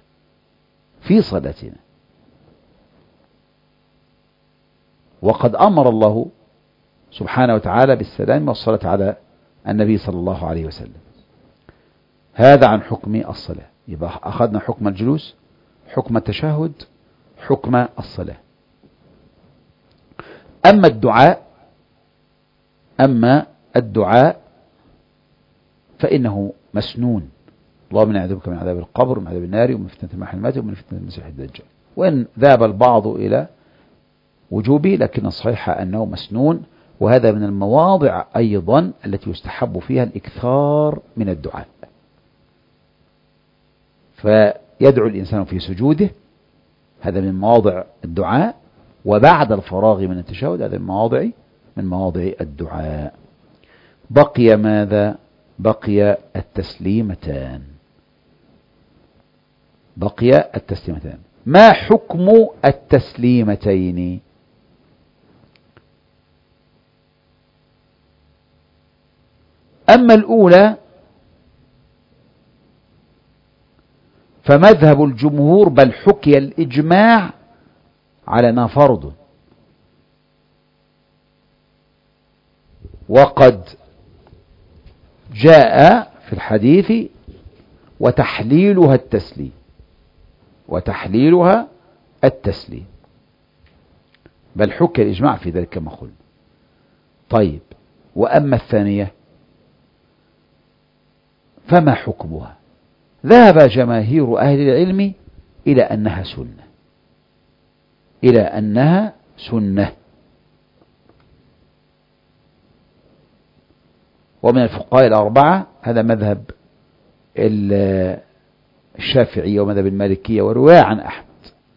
وقد أمر الله سبحانه وتعالى بالسلام والصلاة على النبي صلى الله عليه وسلم. هذا عن حكم الصلاة. يبقى أخذنا حكم الجلوس، حكم التشهد، حكم الصلاة. أما الدعاء فإنه مسنون: اللهم إني أعوذ بك من عذاب القبر ومن عذاب النار ومن فتنة المحيا والممات ومن فتنة المسيح الدجال. وإن ذهب البعض إلى وجوبه، لكن الصحيح أنه مسنون، وهذا من المواضع أيضا التي يستحب فيها الإكثار من الدعاء. فيدعو الإنسان في سجوده، هذا من مواضع الدعاء، وبعد الفراغ من التشهد هذا من مواضع الدعاء. بقي ماذا؟ بقي التسليمتان. ما حكم التسليمتين؟ أما الأولى فمذهب الجمهور، بل حكي الإجماع على أنها فرض، وقد جاء في الحديث: وتحليلها التسليم، بل حكي الإجماع في ذلك كما قلنا. طيب، وأما الثانية فما حكمها؟ ذهب جماهير أهل العلم إلى أنها سنة، ومن الفقهاء الأربعة هذا مذهب الشافعية ومذهب المالكية ورواية عن أحمد.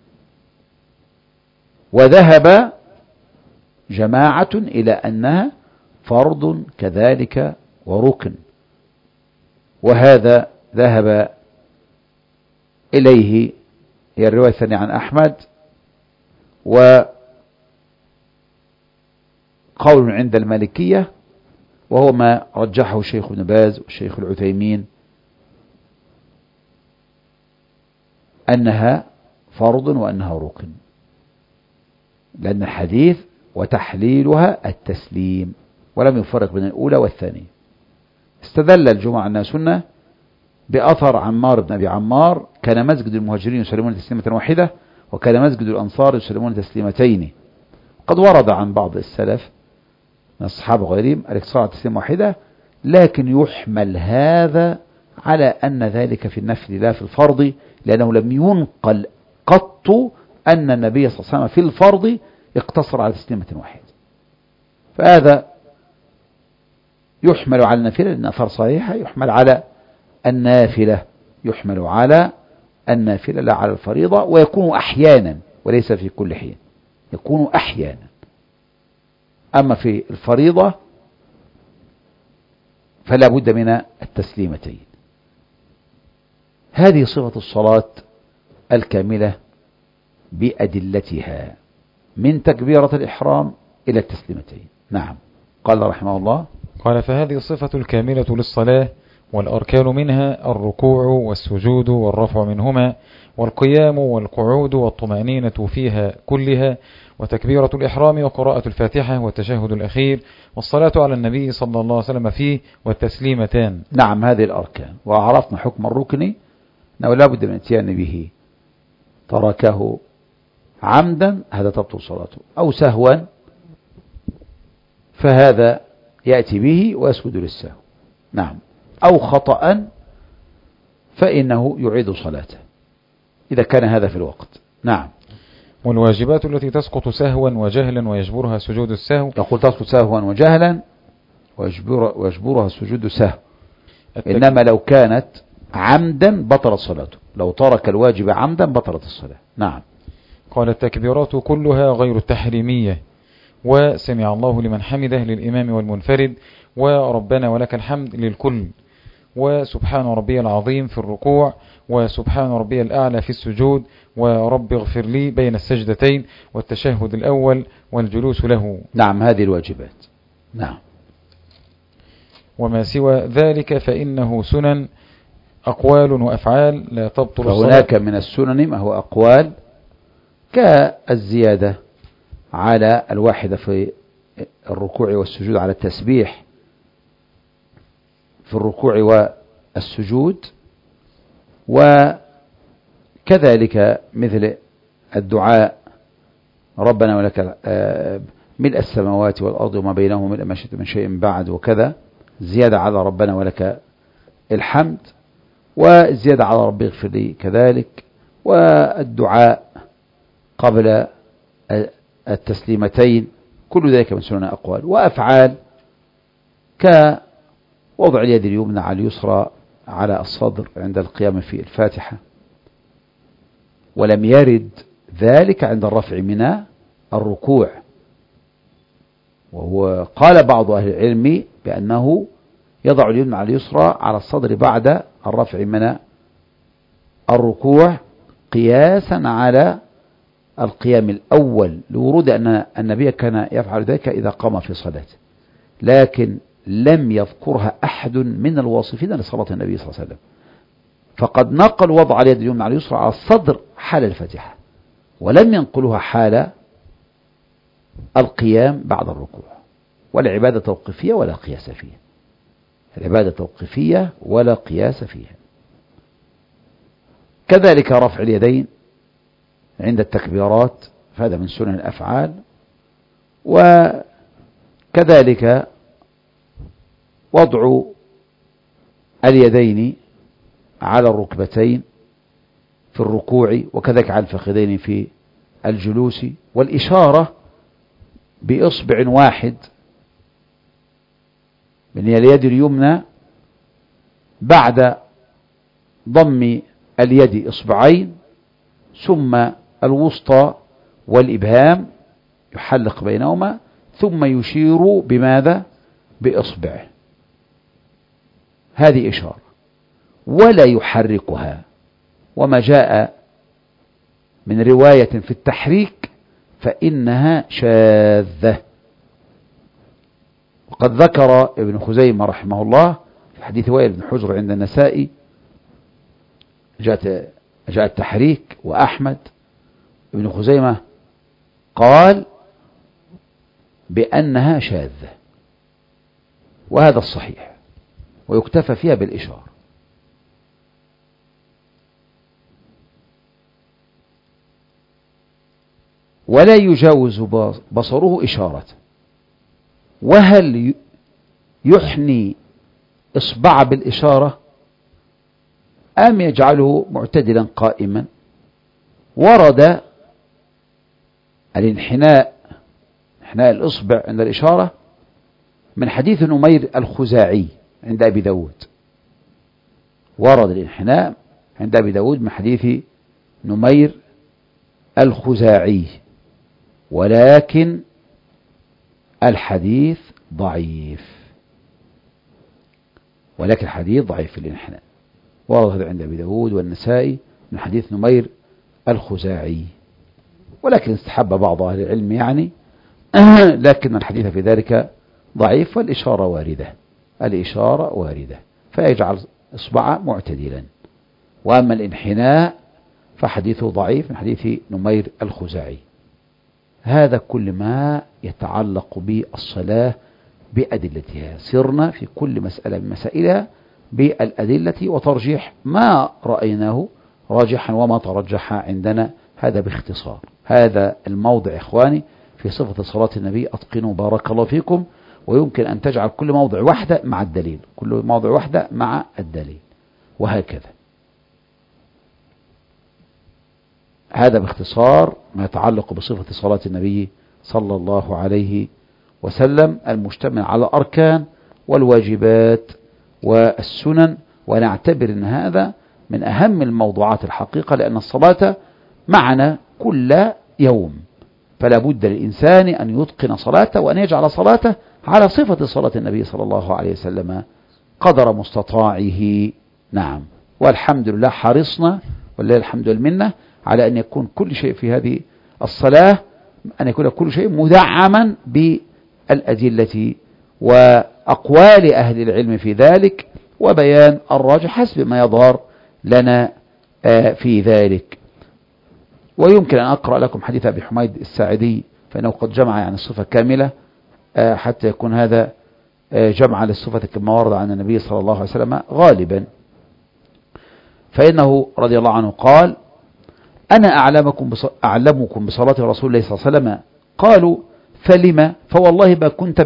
وذهب جماعة إلى أنها فرض كذلك وركن، وهذا ذهب إليه هي الرواية الثانية عن أحمد، وقول عند المالكية، وهو ما رجحه الشيخ ابن باز والشيخ العثيمين، أنها فرض وأنها ركن، لأن الحديث وتحليلها التسليم، ولم يفرق بين الأولى والثانية. استدل الجمعة أنها سنة بأثر عمار بن أبي عمار: كان مسجد المهاجرين يسلمون تسليمة واحدة، وكان مسجد الأنصار يسلمون تسليمتين. قد ورد عن بعض السلف من الصحابة وغيرهم الاقتصار على تسليمة واحدة، لكن يحمل هذا على أن ذلك في النفل لا في الفرض، لأنه لم ينقل قط أن النبي صلى الله عليه وسلم في الفرض اقتصر على تسليمة واحدة. فهذا يحمل على النافلة، لأن أثر صحيحة يحمل على النافلة، يحمل على النافلة لا على الفريضة، ويكون أحيانا وليس في كل حين، يكون أحيانا. أما في الفريضة فلا بد من التسليمتين. هذه صفة الصلاة الكاملة بأدلتها من تكبيرة الإحرام إلى التسليمتين. نعم. قال رحمه الله: قال: فهذه الصفة الكاملة للصلاة، والأركان منها الركوع والسجود والرفع منهما، والقيام والقعود والطمأنينة فيها كلها، وتكبيرة الإحرام وقراءة الفاتحة والتشهد الأخير، والصلاة على النبي صلى الله عليه وسلم فيه، والتسليمتان. نعم، هذه الأركان. وعرفنا حكم الركن أنه لا بد من الاتيان به، تركه عمدا هذا تبطل صلاته، أو سهوا فهذا يأتي به ويسجد للسهو. نعم. أو خطأ فإنه يعيد صلاته إذا كان هذا في الوقت. نعم. والواجبات التي تسقط سهوا وجهلا ويجبرها سجود السهو. نقول تسقط سهوا وجهلا ويجبرها سجود السهو، إنما لو كانت عمدا بطلت صلاته، لو ترك الواجب عمدا بطلت الصلاة. نعم. قال: التكبيرات كلها غير التحريمية، وسمع الله لمن حمده للإمام والمنفرد، وربنا ولك الحمد للكل، وسبحان ربي العظيم في الركوع، وسبحان ربي الأعلى في السجود، ورب اغفر لي بين السجدتين، والتشهد الأول والجلوس له. نعم، هذه الواجبات. نعم. وما سوى ذلك فإنه سنن، أقوال وأفعال لا تبطل الصلاة. فهناك من السنن ما هو أقوال كالزيادة على الواحدة في الركوع والسجود، على التسبيح في الركوع والسجود، وكذلك مثل الدعاء ربنا ولك ملء السماوات والأرض وما بينهما ملء ما شئت من شيء بعد، وكذا زيادة على ربنا ولك الحمد، وزيادة على ربي اغفر لي كذلك، والدعاء قبل التسليمتين، كل ذلك من سنن أقوال وأفعال، كوضع اليد اليمنى على اليسرى على الصدر عند القيام في الفاتحة، ولم يرد ذلك عند الرفع من الركوع. وهو قال بعض أهل العلم بأنه يضع اليمنى على اليسرى على الصدر بعد الرفع من الركوع، قياسا على القيام الأول، لورود أن النبي كان يفعل ذلك إذا قام في صلاته، لكن لم يذكرها أحد من الواصفين لصلاة النبي صلى الله عليه وسلم، فقد نقل وضع اليد اليمنى على اليسرى على الصدر حال الفاتحة، ولم ينقلها حال القيام بعد الركوع. والعبادة توقيفية ولا قياس فيها، العبادة توقيفية ولا قياس فيها. كذلك رفع اليدين عند التكبيرات، فهذا من سنن الأفعال. وكذلك وضع اليدين على الركبتين في الركوع، وكذلك على الفخذين في الجلوس، والإشارة بإصبع واحد من اليد اليمنى بعد ضم اليد إصبعين، ثم الوسطى والإبهام يحلق بينهما، ثم يشير بماذا؟ بإصبعه. هذه إشارة، ولا يحركها. وما جاء من رواية في التحريك فإنها شاذة. وقد ذكر ابن خزيمة رحمه الله في حديث وائل بن حجر عند النسائي جاء التحريك، وأحمد ابن خزيمة قال بأنها شاذة، وهذا الصحيح، ويكتفى فيها بالإشارة. ولا يجاوز بصره إشارة. وهل يحني إصبع بالإشارة أم يجعله معتدلا قائما؟ ورد الانحناء، انحناء الإصبع عند الإشارة، من حديث نمير الخزاعي عند أبي داود. ورد الانحناء عند أبي داود من حديث نمير الخزاعي، ولكن الحديث ضعيف، ولكن الحديث ضعيف في الانحناء. ورد هذا عند أبي داود والنسائي من حديث نمير الخزاعي، ولكن استحب بعض أهل العلم يعني لكن الحديث في ذلك ضعيف، والإشارة واردة، الإشارة واردة، فيجعل إصبعه معتدلا. وأما الانحناء فحديثه ضعيف من حديث نمير الخزاعي. هذا كل ما يتعلق بالصلاة بأدلتها. سرنا في كل مسألة من مسائلها بالأدلة وترجيح ما رأيناه راجحا وما ترجح عندنا، هذا باختصار. هذا الموضع إخواني في صفة صلاة النبي، أتقنوا بارك الله فيكم. ويمكن أن تجعل كل موضع وحدة مع الدليل، كل موضع وحدة مع الدليل، وهكذا. هذا باختصار ما يتعلق بصفة صلاة النبي صلى الله عليه وسلم، المشتمل على الأركان والواجبات والسنن. ونعتبر أن هذا من أهم الموضوعات الحقيقة، لأن الصلاة معنا كل يوم، فلا بد للإنسان أن يتقن صلاته وأن يجعل صلاته على صفة صلاة النبي صلى الله عليه وسلم قدر مستطاعه. نعم، والحمد لله حرصنا ولله الحمد والمنة على أن يكون كل شيء في هذه الصلاة، أن يكون كل شيء مدعما بالأدلة وأقوال أهل العلم في ذلك، وبيان الراجح حسب ما يظهر لنا في ذلك. ويمكن أن أقرأ لكم حديث أبي حميد الساعدي، فإنه قد جمع يعني الصفة كاملة، حتى يكون هذا جمع للصفة كما ورد عن النبي صلى الله عليه وسلم غالبا. فإنه رضي الله عنه قال: أنا أعلمكم بصلاة رسول الله صلى الله عليه وسلم. قالوا: فلما؟ فوالله ما كنت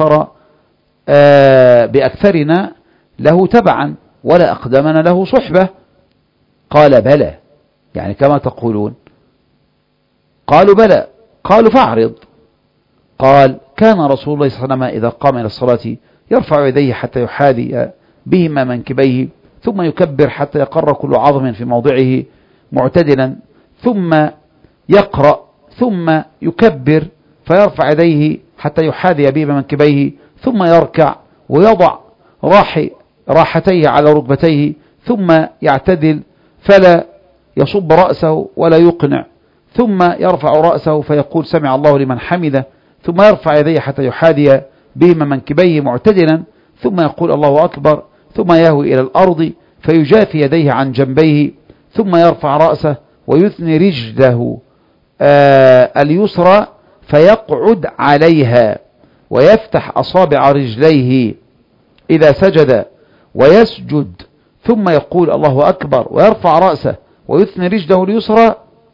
بأكثرنا له تبعا ولا أقدمنا له صحبة. قال: بلى، يعني كما تقولون. قالوا: بلى. قالوا: فاعرض. قال: كان رسول الله صلى الله عليه وسلم إذا قام إلى الصلاة يرفع يديه حتى يحاذي بهما منكبيه، ثم يكبر حتى يقر كل عظم في موضعه معتدلا، ثم يقرأ، ثم يكبر فيرفع يديه حتى يحاذي بهما منكبيه، ثم يركع ويضع راحتيه على ركبتيه، ثم يعتدل فلا يصب رأسه ولا يقنع، ثم يرفع رأسه فيقول: سمع الله لمن حمده، ثم يرفع يديه حتى يحاذي بهما منكبيه معتدلا، ثم يقول: الله أكبر، ثم يهوي إلى الأرض فيجافي يديه عن جنبيه، ثم يرفع رأسه ويثني رجله اليسرى فيقعد عليها، ويفتح أصابع رجليه إذا سجد ويسجد، ثم يقول: الله أكبر، ويرفع رأسه ويثني رجله اليسرى،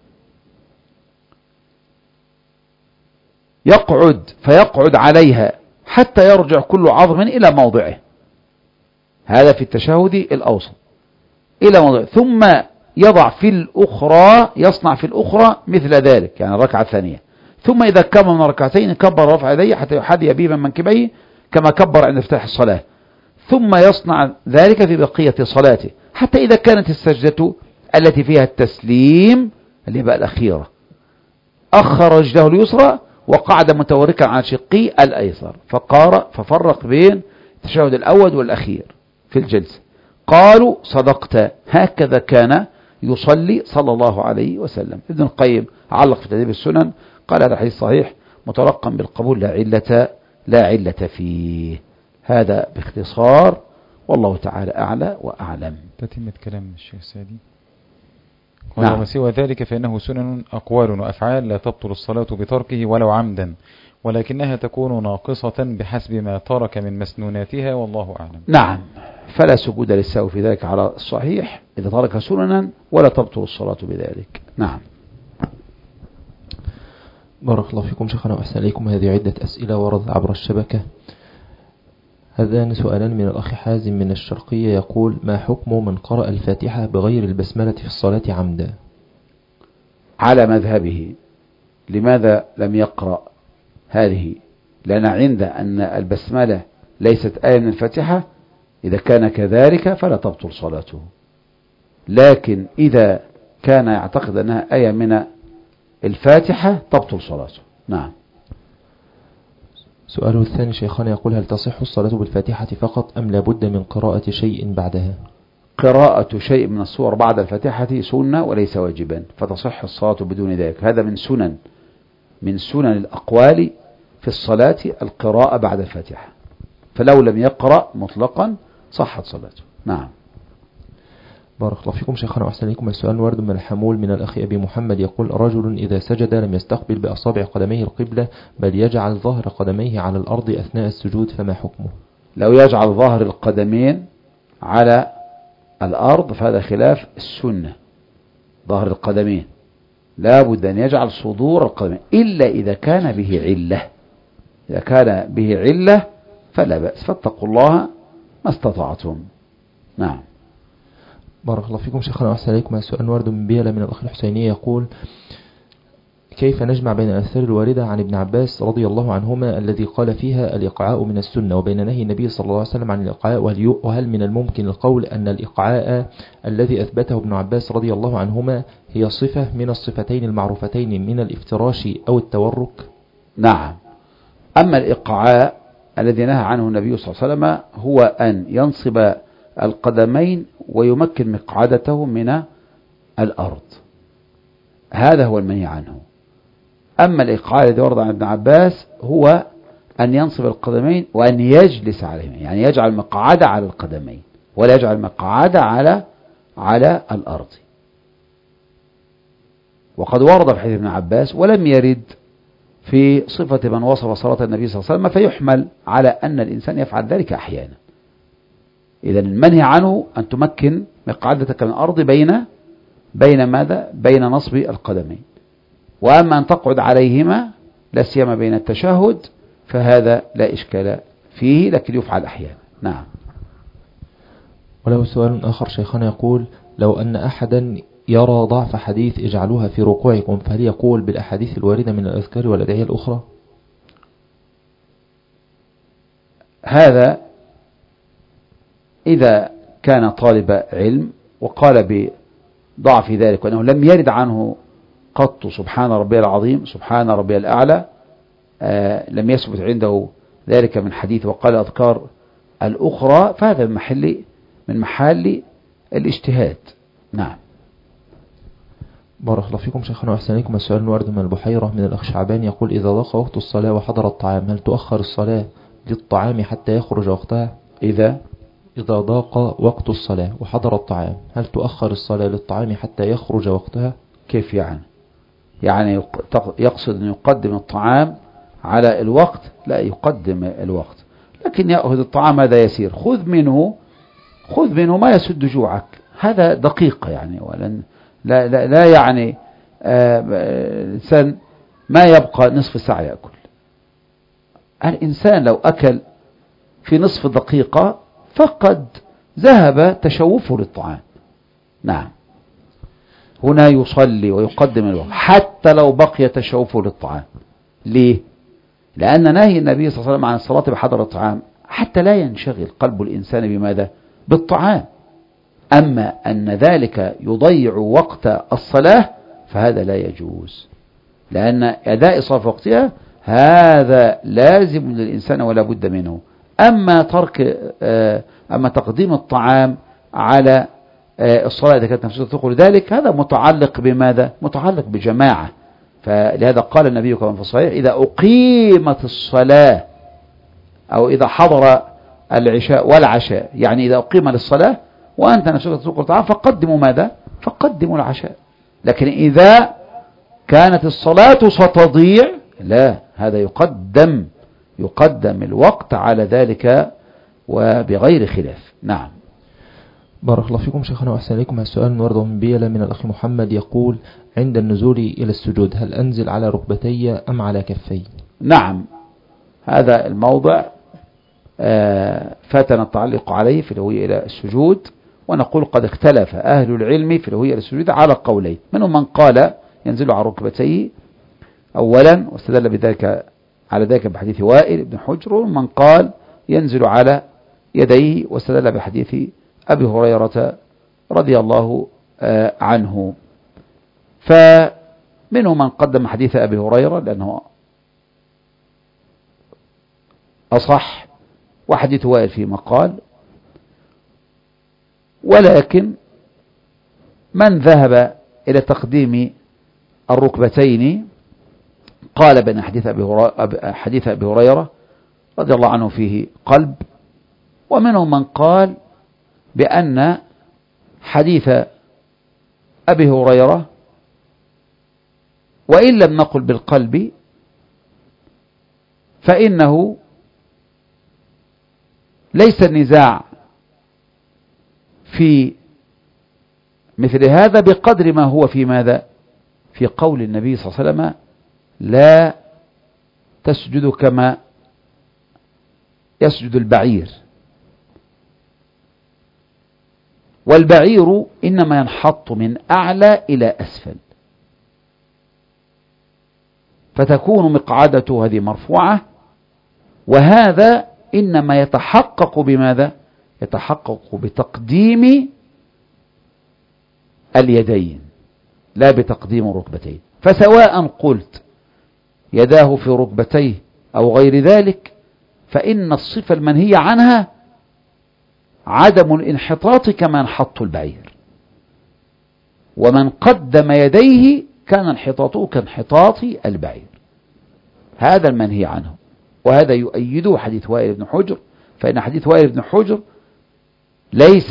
فيقعد عليها حتى يرجع كل عظم إلى موضعه. هذا في التشهد الأوسط إلى موضعه. ثم يضع في الأخرى، يصنع في الأخرى مثل ذلك، يعني الركعة الثانية. ثم إذا كمل من ركعتين كبر رفع يديه حتى يحاذي بهما منكبيه كما كبر عند افتتاح الصلاة، ثم يصنع ذلك في بقية صلاته، حتى إذا كانت السجدة التي فيها التسليم اللي بقى الأخيرة أخر رجله اليسرى وقعد متوركا على شقه الأيسر، ففرق بين التشهد الأول والأخير في الجلسة. قالوا: صدقت، هكذا كان يصلي صلى الله عليه وسلم. ابن القيم علق في تهذيب السنن قال: هذا حديث صحيح متلقن بالقبول لا علة فيه. هذا باختصار، والله تعالى أعلى وأعلم. تتمة كلام الشيخ السعدي. وما نعم. سوى ذلك فإنه سنن أقوال وأفعال لا تبطل الصلاة بتركه ولو عمدا، ولكنها تكون ناقصة بحسب ما ترك من مسنوناتها، والله أعلم. نعم، فلا سجود للسهو في ذلك على الصحيح إذا ترك سننا، ولا تبطل الصلاة بذلك. نعم. بارك الله فيكم شيخنا وأحسن إليكم. هذه عدة أسئلة وردت عبر الشبكة. هذان سؤالان من الأخ حازم من الشرقية، يقول: ما حكم من قرأ الفاتحة بغير البسملة في الصلاة عمدا؟ على مذهبه. لماذا لم يقرأ هذه؟ لأن عند أن البسملة ليست آية من الفاتحة، إذا كان كذلك فلا تبطل صلاته. لكن إذا كان يعتقد أنها آية من الفاتحة تبطل صلاته. نعم. سؤاله الثاني شيخنا، يقول: هل تصح الصلاة بالفاتحة فقط أم لابد من قراءة شيء بعدها؟ قراءة شيء من السور بعد الفاتحة سنة وليس واجبا، فتصح الصلاة بدون ذلك. هذا من سنن الأقوال في الصلاة القراءة بعد الفاتحة، فلو لم يقرأ مطلقا صحت صلاته. نعم. بارك الله فيكم شيخنا وأحسن إليكم. السؤال ورد من الحمول من الأخ أبي محمد، يقول: رجل إذا سجد لم يستقبل بأصابع قدميه القبلة، بل يجعل ظهر قدميه على الأرض أثناء السجود، فما حكمه؟ لو يجعل ظهر القدمين على الأرض فهذا خلاف السنة. ظهر القدمين لا بد أن يجعل صدور القدمين، إلا إذا كان به علة. إذا كان به علة فلا بأس، فاتقوا الله ما استطعتم. نعم. بارك الله فيكم شيخنا وأحسن إليكم. السؤال ورد من بيلة من الأخ الحسينية، يقول: كيف نجمع بين الآثار الواردة عن ابن عباس رضي الله عنهما الذي قال فيها الإقعاء من السنة، وبين نهي النبي صلى الله عليه وسلم عن الإقعاء؟ وهل من الممكن القول أن الإقعاء الذي أثبته ابن عباس رضي الله عنهما هي صفة من الصفتين المعروفتين من الافتراش أو التورك؟ نعم. أما الإقعاء الذي نهى عنه النبي صلى الله عليه وسلم هو أن ينصب القدمين ويمكن مقعدته من الأرض، هذا هو المنهي عنه. أما الإقعاء الذي ورد عن ابن عباس هو أن ينصب القدمين وأن يجلس عليهما، يعني يجعل مقعدة على القدمين ولا يجعل مقعدة على الأرض. وقد ورد في حديث ابن عباس ولم يرد في صفة من وصف صلاة النبي صلى الله عليه وسلم، فيحمل على أن الإنسان يفعل ذلك أحيانا. إذن المنهي عنه أن تمكن مقعدتك من الأرض بين ماذا؟ بين نصب القدمين. وأما أن تقعد عليهما لا سيما بين التشهد فهذا لا إشكال فيه، لكن يفعل أحيانا. نعم. وله سؤال آخر شيخنا، يقول: لو أن أحدا يرى ضعف حديث اجعلوها في ركوعكم، فهل يقول بالأحاديث الواردة من الأذكار والأدعية الأخرى؟ هذا إذا كان طالب علم وقال بضعف ذلك وأنه لم يرد عنه قط سبحان ربي العظيم سبحان ربي الأعلى، لم يثبت عنده ذلك من حديث، وقال الأذكار الأخرى، فهذا من محل الاجتهاد. نعم. بارك الله فيكم شيخنا وأحسن إليكم. السؤال الوارد من البحيرة من الأخ شعبان، يقول: إذا ضاق وقت الصلاة وحضر الطعام، هل تؤخر الصلاة للطعام حتى يخرج وقتها؟ إذا ضاق وقت الصلاة وحضر الطعام، هل تؤخر الصلاة للطعام حتى يخرج وقتها؟ كيف يعني يقصد أن يقدم الطعام على الوقت؟ لا يقدم الوقت، لكن يأخذ الطعام هذا يسير، خذ منه ما يسد جوعك، هذا دقيقة يعني، لا يعني الإنسان ما يبقى نصف ساعة يأكل. الإنسان لو أكل في نصف دقيقة فقد ذهب تشوفه للطعام. نعم. هنا يصلي ويقدم الوقت حتى لو بقي تشوفه للطعام. ليه؟ لأن نهي النبي صلى الله عليه وسلم عن الصلاة بحضر الطعام حتى لا ينشغل قلب الإنسان بماذا؟ بالطعام. أما أن ذلك يضيع وقت الصلاة فهذا لا يجوز، لأن أداء الصلاة في وقتها هذا لازم للإنسان ولا بد منه. أما تقديم الطعام على الصلاة إذا كانت نفسه تقول ذلك، هذا متعلق بماذا؟ متعلق بجماعة. فلهذا قال النبي كما في الصحيح: إذا أقيمت الصلاة أو إذا حضر العشاء والعشاء، يعني إذا أقيم للصلاة وأنت نفسك تقول الطعام فقدموا ماذا؟ فقدموا العشاء. لكن إذا كانت الصلاة ستضيع لا، هذا يقدم الوقت على ذلك وبغير خلاف. نعم. بارك الله فيكم شيخنا وأحسن إليكم. السؤال ورد من بيلة من الأخ محمد يقول: عند النزول إلى السجود هل أنزل على ركبتي أم على كفي؟ نعم، هذا الموضع فاتنا التعليق عليه في الهوية إلى السجود، ونقول قد اختلف أهل العلم في الهوية إلى السجود على قولين، منهم من قال ينزل على ركبتيه أولا واستدل بذلك على ذلك بحديث وائل بن حجر، ومن قال ينزل على يديه واستدل بحديث أبي هريرة رضي الله عنه. فمنهم من قدم حديث أبي هريرة لأنه أصح، وحديث وائل في مقال، ولكن من ذهب إلى تقديم الركبتين قال بأن حديث أبي هريرة رضي الله عنه فيه قلب، ومنهم من قال بأن حديث أبي هريرة وإن لم نقل بالقلب فإنه ليس النزاع في مثل هذا بقدر ما هو في ماذا؟ في قول النبي صلى الله عليه وسلم: لا تسجد كما يسجد البعير، والبعير إنما ينحط من أعلى إلى أسفل، فتكون مقعدته هذه مرفوعة، وهذا إنما يتحقق بماذا؟ يتحقق بتقديم اليدين لا بتقديم الركبتين. فسواء قلت يداه في ركبتيه أو غير ذلك، فإن الصفة المنهية عنها عدم الانحطاط كما ينحط البعير، ومن قدم يديه كان انحطاطه كانحطاط البعير، هذا المنهي عنه. وهذا يؤيده حديث وائل بن حجر، فإن حديث وائل بن حجر ليس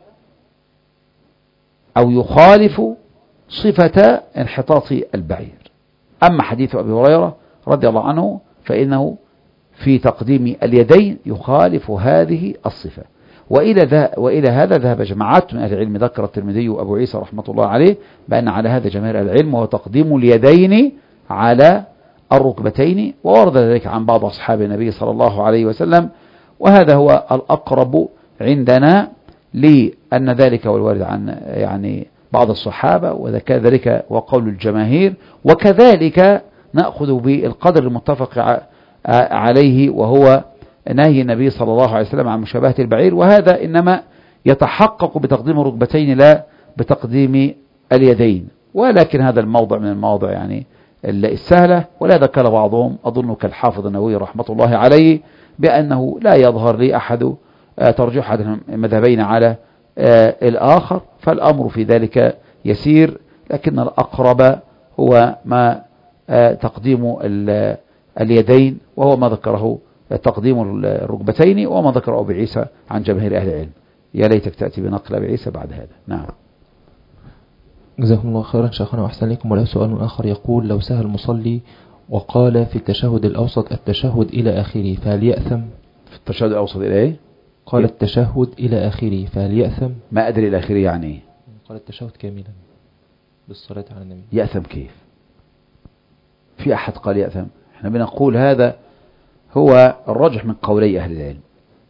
أو يخالف صفة انحطاط البعير. أما حديث أبي هريرة رضي الله عنه فإنه في تقديم اليدين يخالف هذه الصفة. وإلى هذا ذهب جماعات من أهل العلم، ذكر الترمذي وأبو عيسى رحمة الله عليه بأن على هذا جماهير العلم، وهو تقديم اليدين على الركبتين، وورد ذلك عن بعض أصحاب النبي صلى الله عليه وسلم، وهذا هو الأقرب عندنا لأن ذلك والوارد عن يعني بعض الصحابة، وكذلك وقول الجماهير، وكذلك نأخذ بالقدر المتفق عليه وهو نهي النبي صلى الله عليه وسلم عن مشابهة البعير، وهذا إنما يتحقق بتقديم الركبتين لا بتقديم اليدين. ولكن هذا الموضع من المواضع يعني السهلة، ولا ذكر بعضهم أظن كالحافظ النووي رحمة الله عليه بأنه لا يظهر لي أحد ترجيح أحد المذهبين على الآخر، فالأمر في ذلك يسير، لكن الأقرب هو ما تقديم اليدين، وهو ما ذكره تقديم الركبتين، وما ذكره أبو عيسى عن جماهير أهل العلم. يا ليتك تأتي بنقل أبي عيسى بعد هذا. نعم. جزاكم الله خيرا شيخنا وأحسن لكم. وله سؤال آخر يقول: لو سهى المصلي وقال في التشهد الأوسط التشهد إلى آخره فهل يأثم؟ في التشهد الأوسط إلى إيه؟ قال التشهد إلى آخره فهل يأثم؟ ما أدري إلى آخره يعني. قال التشهد كاملا بالصلاة على النبي. يأثم كيف؟ في أحد قال يأثم؟ احنا بنقول هذا هو الرجح من قولي أهل العلم.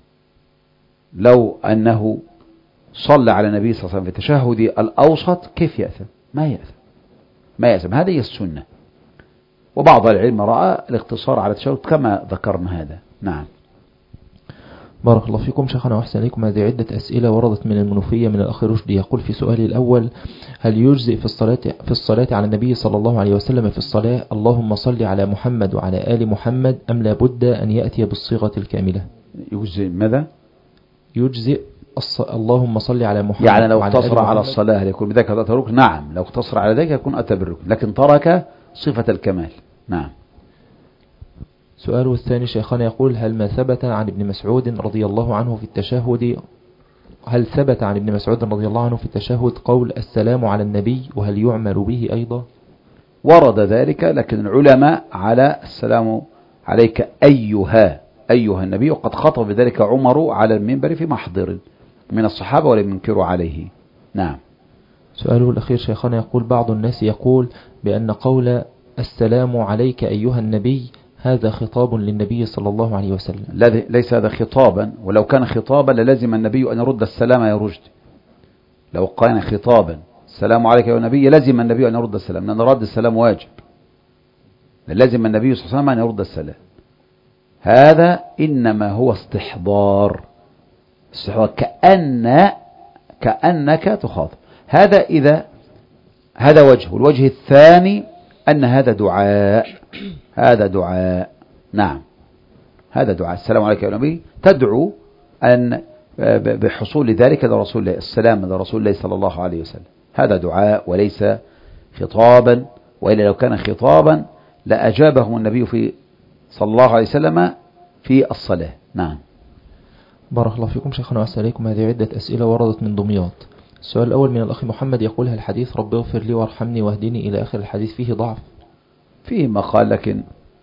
لو أنه صلى على النبي صلى الله عليه وسلم في التشهد الأوسط كيف يأثم؟ ما يأثم، هذه هي السنة. وبعض العلم رأى الاقتصار على التشهد كما ذكرنا هذا. نعم. بارك الله فيكم شيخنا وأحسن إليكم. هذه عدة أسئلة وردت من المنوفية من الأخ رشدي. يقول في سؤالي الأول: هل يجزئ في الصلاة على النبي صلى الله عليه وسلم في الصلاة اللهم صل على محمد وعلى آل محمد، أم لا بد أن يأتي بالصيغة الكاملة؟ يجزئ ماذا؟ يجزئ اللهم صل على محمد يعني لو اقتصر على الصلاة يكون بذلك أتى بالركن. نعم، لو اقتصر على ذلك يكون أتى بالركن، لكن ترك صفة الكمال. نعم. سؤاله الثاني شيخنا يقول: هل ما ثبت عن ابن مسعود رضي الله عنه في التشهد هل ثبت عن ابن مسعود رضي الله عنه في التشهد قول السلام على النبي، وهل يعمل به أيضا؟ ورد ذلك، لكن العلماء على السلام عليك أيها النبي، وقد خطب بذلك عمر على المنبر في محضر من الصحابة ولم ينكروا عليه. نعم. سؤاله الأخير شيخنا يقول بعض الناس يقول بأن قول السلام عليك أيها النبي هذا خطاب للنبي صلى الله عليه وسلم. ليس هذا خطابا، ولو كان خطابا للزم النبي أن يرد السلام يا رشد. لو كان خطابا السلام عليك يا نبي لزم النبي أن يرد السلام، لأن رد السلام واجب، لازم النبي صلى الله عليه وسلم أن يرد السلام. هذا إنما هو استحضار كأنك تخاطب. هذا وجه. والوجه الثاني أن هذا دعاء. نعم، هذا دعاء. السلام عليك يا نبي تدعو أن بحصول ذلك لرسول الله، السلام لرسول الله صلى الله عليه وسلم. هذا دعاء وليس خطابا، وإلا لو كان خطابا لأجابهم النبي صلى الله عليه وسلم في الصلاة. نعم. بارك الله فيكم شيخنا وأحسن إليكم. هذه عدة أسئلة وردت من دمياط. السؤال الأول من الأخ محمد يقول هل الحديث رب اغفر لي وارحمني واهدني إلى آخر الحديث فيه ضعف؟ فيه مقال، لكن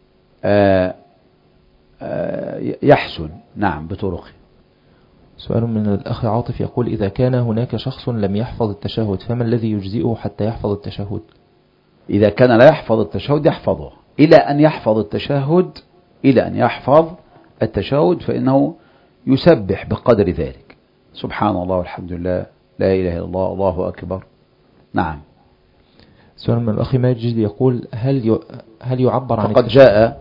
يحسن نعم بطرقه. سؤال من الأخ عاطف يقول إذا كان هناك شخص لم يحفظ التشهد فما الذي يجزئه حتى يحفظ التشهد؟ إذا كان لا يحفظ التشهد يحفظه إلى أن يحفظ التشهد، فإنه يسبح بقدر ذلك، سبحان الله والحمد لله لا إله إلا الله الله أكبر. نعم. سؤال من الأخ ماجد يقول هل يعبر عن فقد جاء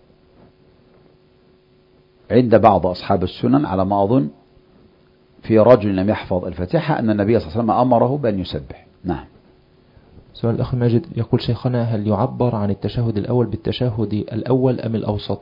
عند بعض أصحاب السنن على ما أظن في رجل لم يحفظ الفاتحة أن النبي صلى الله عليه وسلم أمره بأن يسبح. نعم. سؤال الأخ ماجد يقول شيخنا هل يعبر عن التشهد الأول بالتشهد الأول أم الأوسط؟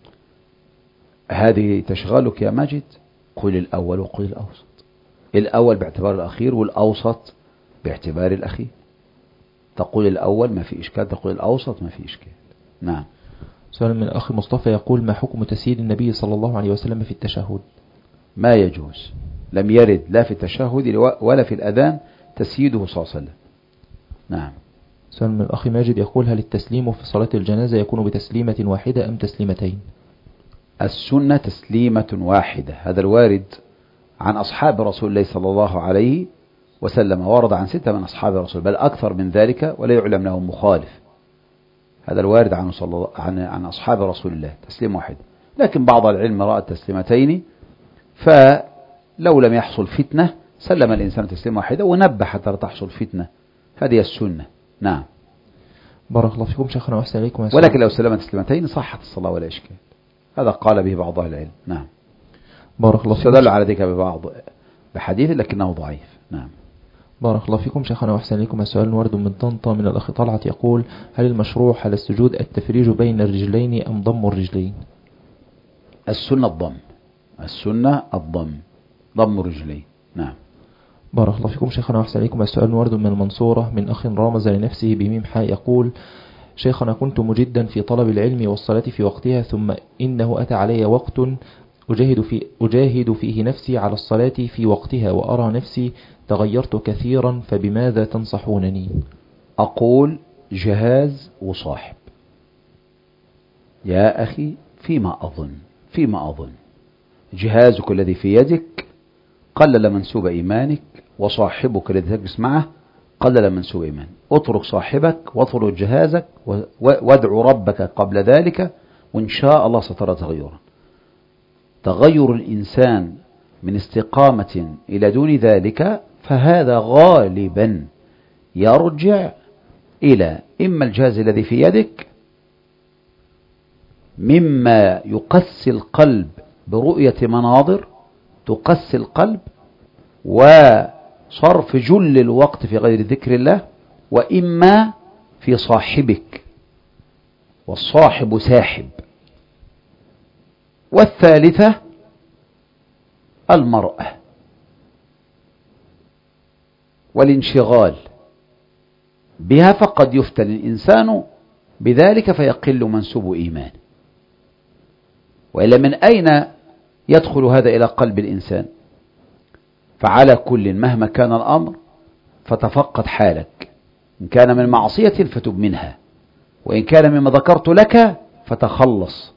هذه تشغلك يا ماجد، قل الأول وقل الأوسط. الأول باعتبار الأخير والأوسط باعتبار الأخير. تقول الأول ما في إشكال، تقول الأوسط ما في إشكال. نعم. سؤال من الأخ مصطفى يقول ما حكم تسييد النبي صلى الله عليه وسلم في التشهد؟ ما يجوز، لم يرد لا في التشهد ولا في الأذان تسييده صلى الله عليه وسلم. نعم. سؤال من الأخ ماجد يقول هل التسليم في صلاة الجنازة يكون بتسليمة واحدة أم تسليمتين؟ السنة تسليمة واحدة، هذا الوارد عن أصحاب رسول الله صلى الله عليه وسلم، ورد عن 6 من أصحاب رسول، بل أكثر من ذلك ولا يعلم لهم مخالف. هذا الوارد عن أصحاب رسول الله تسليم واحد، لكن بعض العلم رأى التسليمتين، فلو لم يحصل فتنة سلم الإنسان تسليم واحدة ونبه حتى لا تحصل فتنة. هذه السنة. نعم. بارك الله فيكم شيخنا وأحسن إليكم. ولكن لو سلم تسليمتين صحت الصلاة ولا إشكال، هذا قال به بعض أهل العلم. نعم. بارك الله فيكم. استدل على ذلك بحديث لكنه ضعيف. نعم. بارك الله فيكم شيخنا وأحسن إليكم. السؤال ورد من طنطا من الأخ طلعت يقول هل المشروع على السجود التفريج بين الرجلين أم ضم الرجلين؟ السنة الضم، ضم الرجلين. نعم. بارك الله فيكم شيخنا وأحسن إليكم. السؤال ورد من المنصورة من أخ رامز لنفسه بميم حاء يقول شيخنا كنت مجدا في طلب العلم والصلاة في وقتها، ثم إنه أتى علي وقت أجاهد فيه نفسي على الصلاة في وقتها وأرى نفسي تغيرت كثيرا، فبماذا تنصحونني؟ أقول جهاز وصاحب يا أخي، فيما أظن جهازك الذي في يدك قلل منسوب إيمانك، وصاحبك الذي تجلس معه قلل منسوب إيمانك. اترك صاحبك واترك جهازك وادعو ربك قبل ذلك، وإن شاء الله سترى تغيرا. تغير الإنسان من استقامة إلى دون ذلك فهذا غالبا يرجع إلى إما الجهاز الذي في يدك مما يقسي القلب برؤية مناظر تقسي القلب وصرف جل الوقت في غير ذكر الله، وإما في صاحبك، والصاحب ساحب. والثالثة المرأة والانشغال بها، فقد يفتن الإنسان بذلك فيقل منسوب إيمان. وإلا من أين يدخل هذا إلى قلب الإنسان؟ فعلى كل مهما كان الأمر فتفقد حالك، إن كان من معصية فتب منها، وإن كان مما ذكرت لك فتخلص،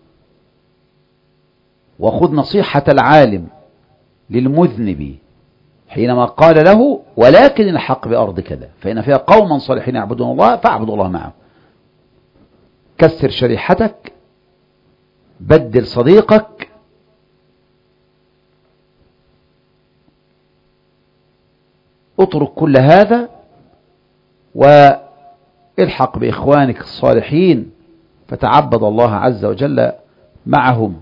وخذ نصيحة العالم للمذنب حينما قال له ولكن الحق بأرض كذا فإن فيها قوما صالحين يعبدون الله فاعبدوا الله معهم. كسر شريحتك، بدل صديقك، اترك كل هذا والحق بإخوانك الصالحين فتعبد الله عز وجل معهم.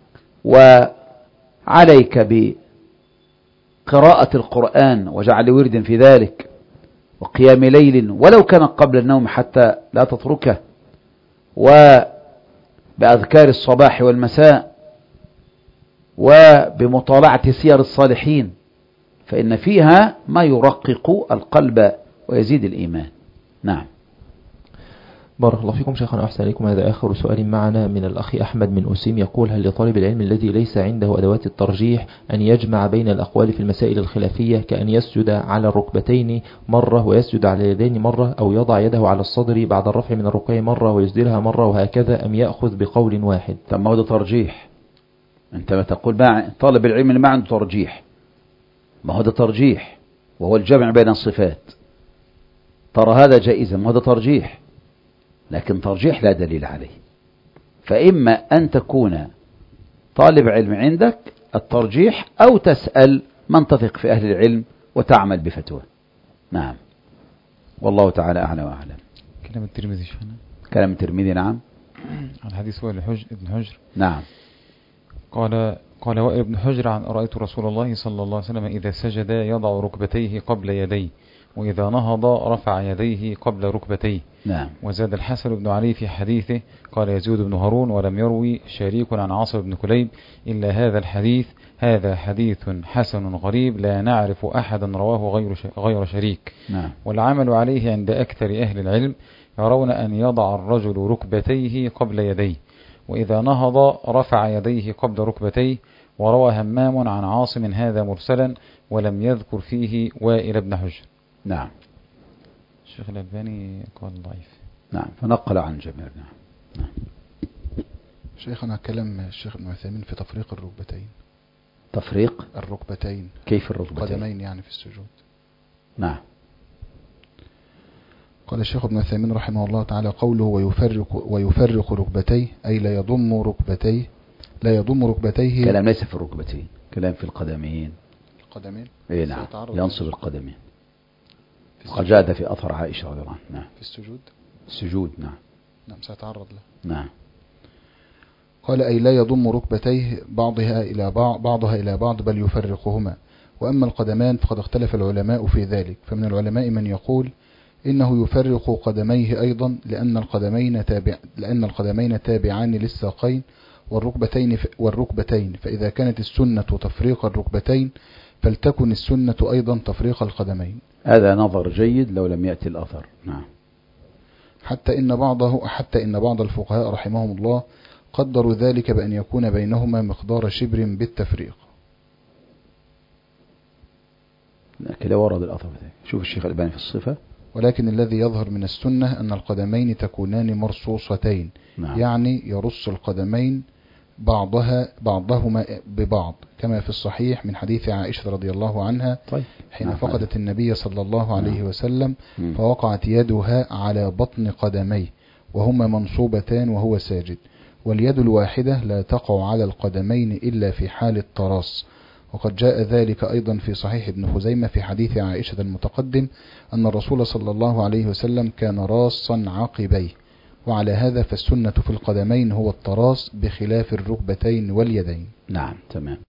وعليك بقراءة القرآن وجعل ورد في ذلك، وقيام ليل ولو كان قبل النوم حتى لا تتركه، وبأذكار الصباح والمساء، وبمطالعة سير الصالحين فإن فيها ما يرقق القلب ويزيد الإيمان. نعم. بارك الله فيكم شيخنا أحسن إليكم. هذا آخر سؤال معنا من الأخ أحمد من أسيم، يقول: هل لطالب العلم الذي ليس عنده أدوات الترجيح أن يجمع بين الأقوال في المسائل الخلافية، كأن يسجد على الركبتين مرة ويسجد على اليدين مرة، أو يضع يده على الصدر بعد الرفع من الركوع مرة ويسدلها مرة، وهكذا، أم يأخذ بقول واحد؟ ما هو ده ترجيح. أنت ما تقول طالب العلم اللي ما عنده ترجيح، ما هو ده ترجيح، وهو الجمع بين الصفات. ترى هذا جائزا، ما هو ده ترجيح، لكن ترجيح لا دليل عليه. فإما أن تكون طالب علم عندك الترجيح، أو تسأل من تثق في أهل العلم وتعمل بفتوى. نعم، والله تعالى أعلى وأعلم. كلام الترمذي شفنا. كلام الترمذي. نعم. الحديث هو ابن حجر. نعم. قال وائل بن حجر: رأيت رسول الله صلى الله عليه وسلم إذا سجد يضع ركبتيه قبل يديه، وإذا نهض رفع يديه قبل ركبتيه. نعم. وزاد الحسن بن علي في حديثه قال يزيد بن هارون: ولم يروي شريك عن عاصم بن كليب إلا هذا الحديث، هذا حديث حسن غريب لا نعرف أحدا رواه غير شريك. نعم. والعمل عليه عند أكثر أهل العلم، يرون أن يضع الرجل ركبتيه قبل يديه، وإذا نهض رفع يديه قبل ركبتيه. وروى همام عن عاصم هذا مرسلا ولم يذكر فيه وائل بن حجر. نعم. الشيخ الألباني قال ضعيف. نعم، فنقل عن جميع. نعم. شيخنا كلام الشيخ ابن عثيمين في تفريق الركبتين. تفريق الركبتين. كيف الركبتين؟ قدمين يعني في السجود. نعم. قال الشيخ ابن عثيمين رحمه الله تعالى: قوله ويفرق ركبتيه أي لا يضم ركبتيه. كلام ليس في الركبتين، كلام في القدمين. القدمين. اي نعم، ينصب القدمين. وقد جاء في أثر عائشة رضي الله عنها. نعم. في السجود. نعم. نعم، سأتعرض له. نعم. قال أي لا يضم ركبتيه بعضها إلى بعض بل يفرقهما. وأما القدمان فقد اختلف العلماء في ذلك، فمن العلماء من يقول إنه يفرق قدميه أيضا لأن القدمين تابعان للساقين والركبتين، فإذا كانت السنة تفريق الركبتين فلتكن السنة أيضا تفريق القدمين. هذا نظر جيد لو لم يأتي الأثر. نعم. حتى إن بعض الفقهاء رحمهم الله قدروا ذلك بأن يكون بينهما مقدار شبر بالتفريق. كده ورد الأثر. شوف الشيخ الألباني في الصفة. ولكن الذي يظهر من السنة أن القدمين تكونان مرصوصتين. نعم. يعني يرص القدمين بعضهما ببعض، كما في الصحيح من حديث عائشة رضي الله عنها. طيب. حين فقدت النبي صلى الله عليه وسلم فوقعت يدها على بطن قدميه وهما منصوبتان وهو ساجد، واليد الواحدة لا تقع على القدمين إلا في حال التراص. وقد جاء ذلك أيضا في صحيح ابن خزيمة في حديث عائشة المتقدم أن الرسول صلى الله عليه وسلم كان راصا عقبيه. وعلى هذا فالسنة في القدمين هو التراص بخلاف الركبتين واليدين. نعم، تمام.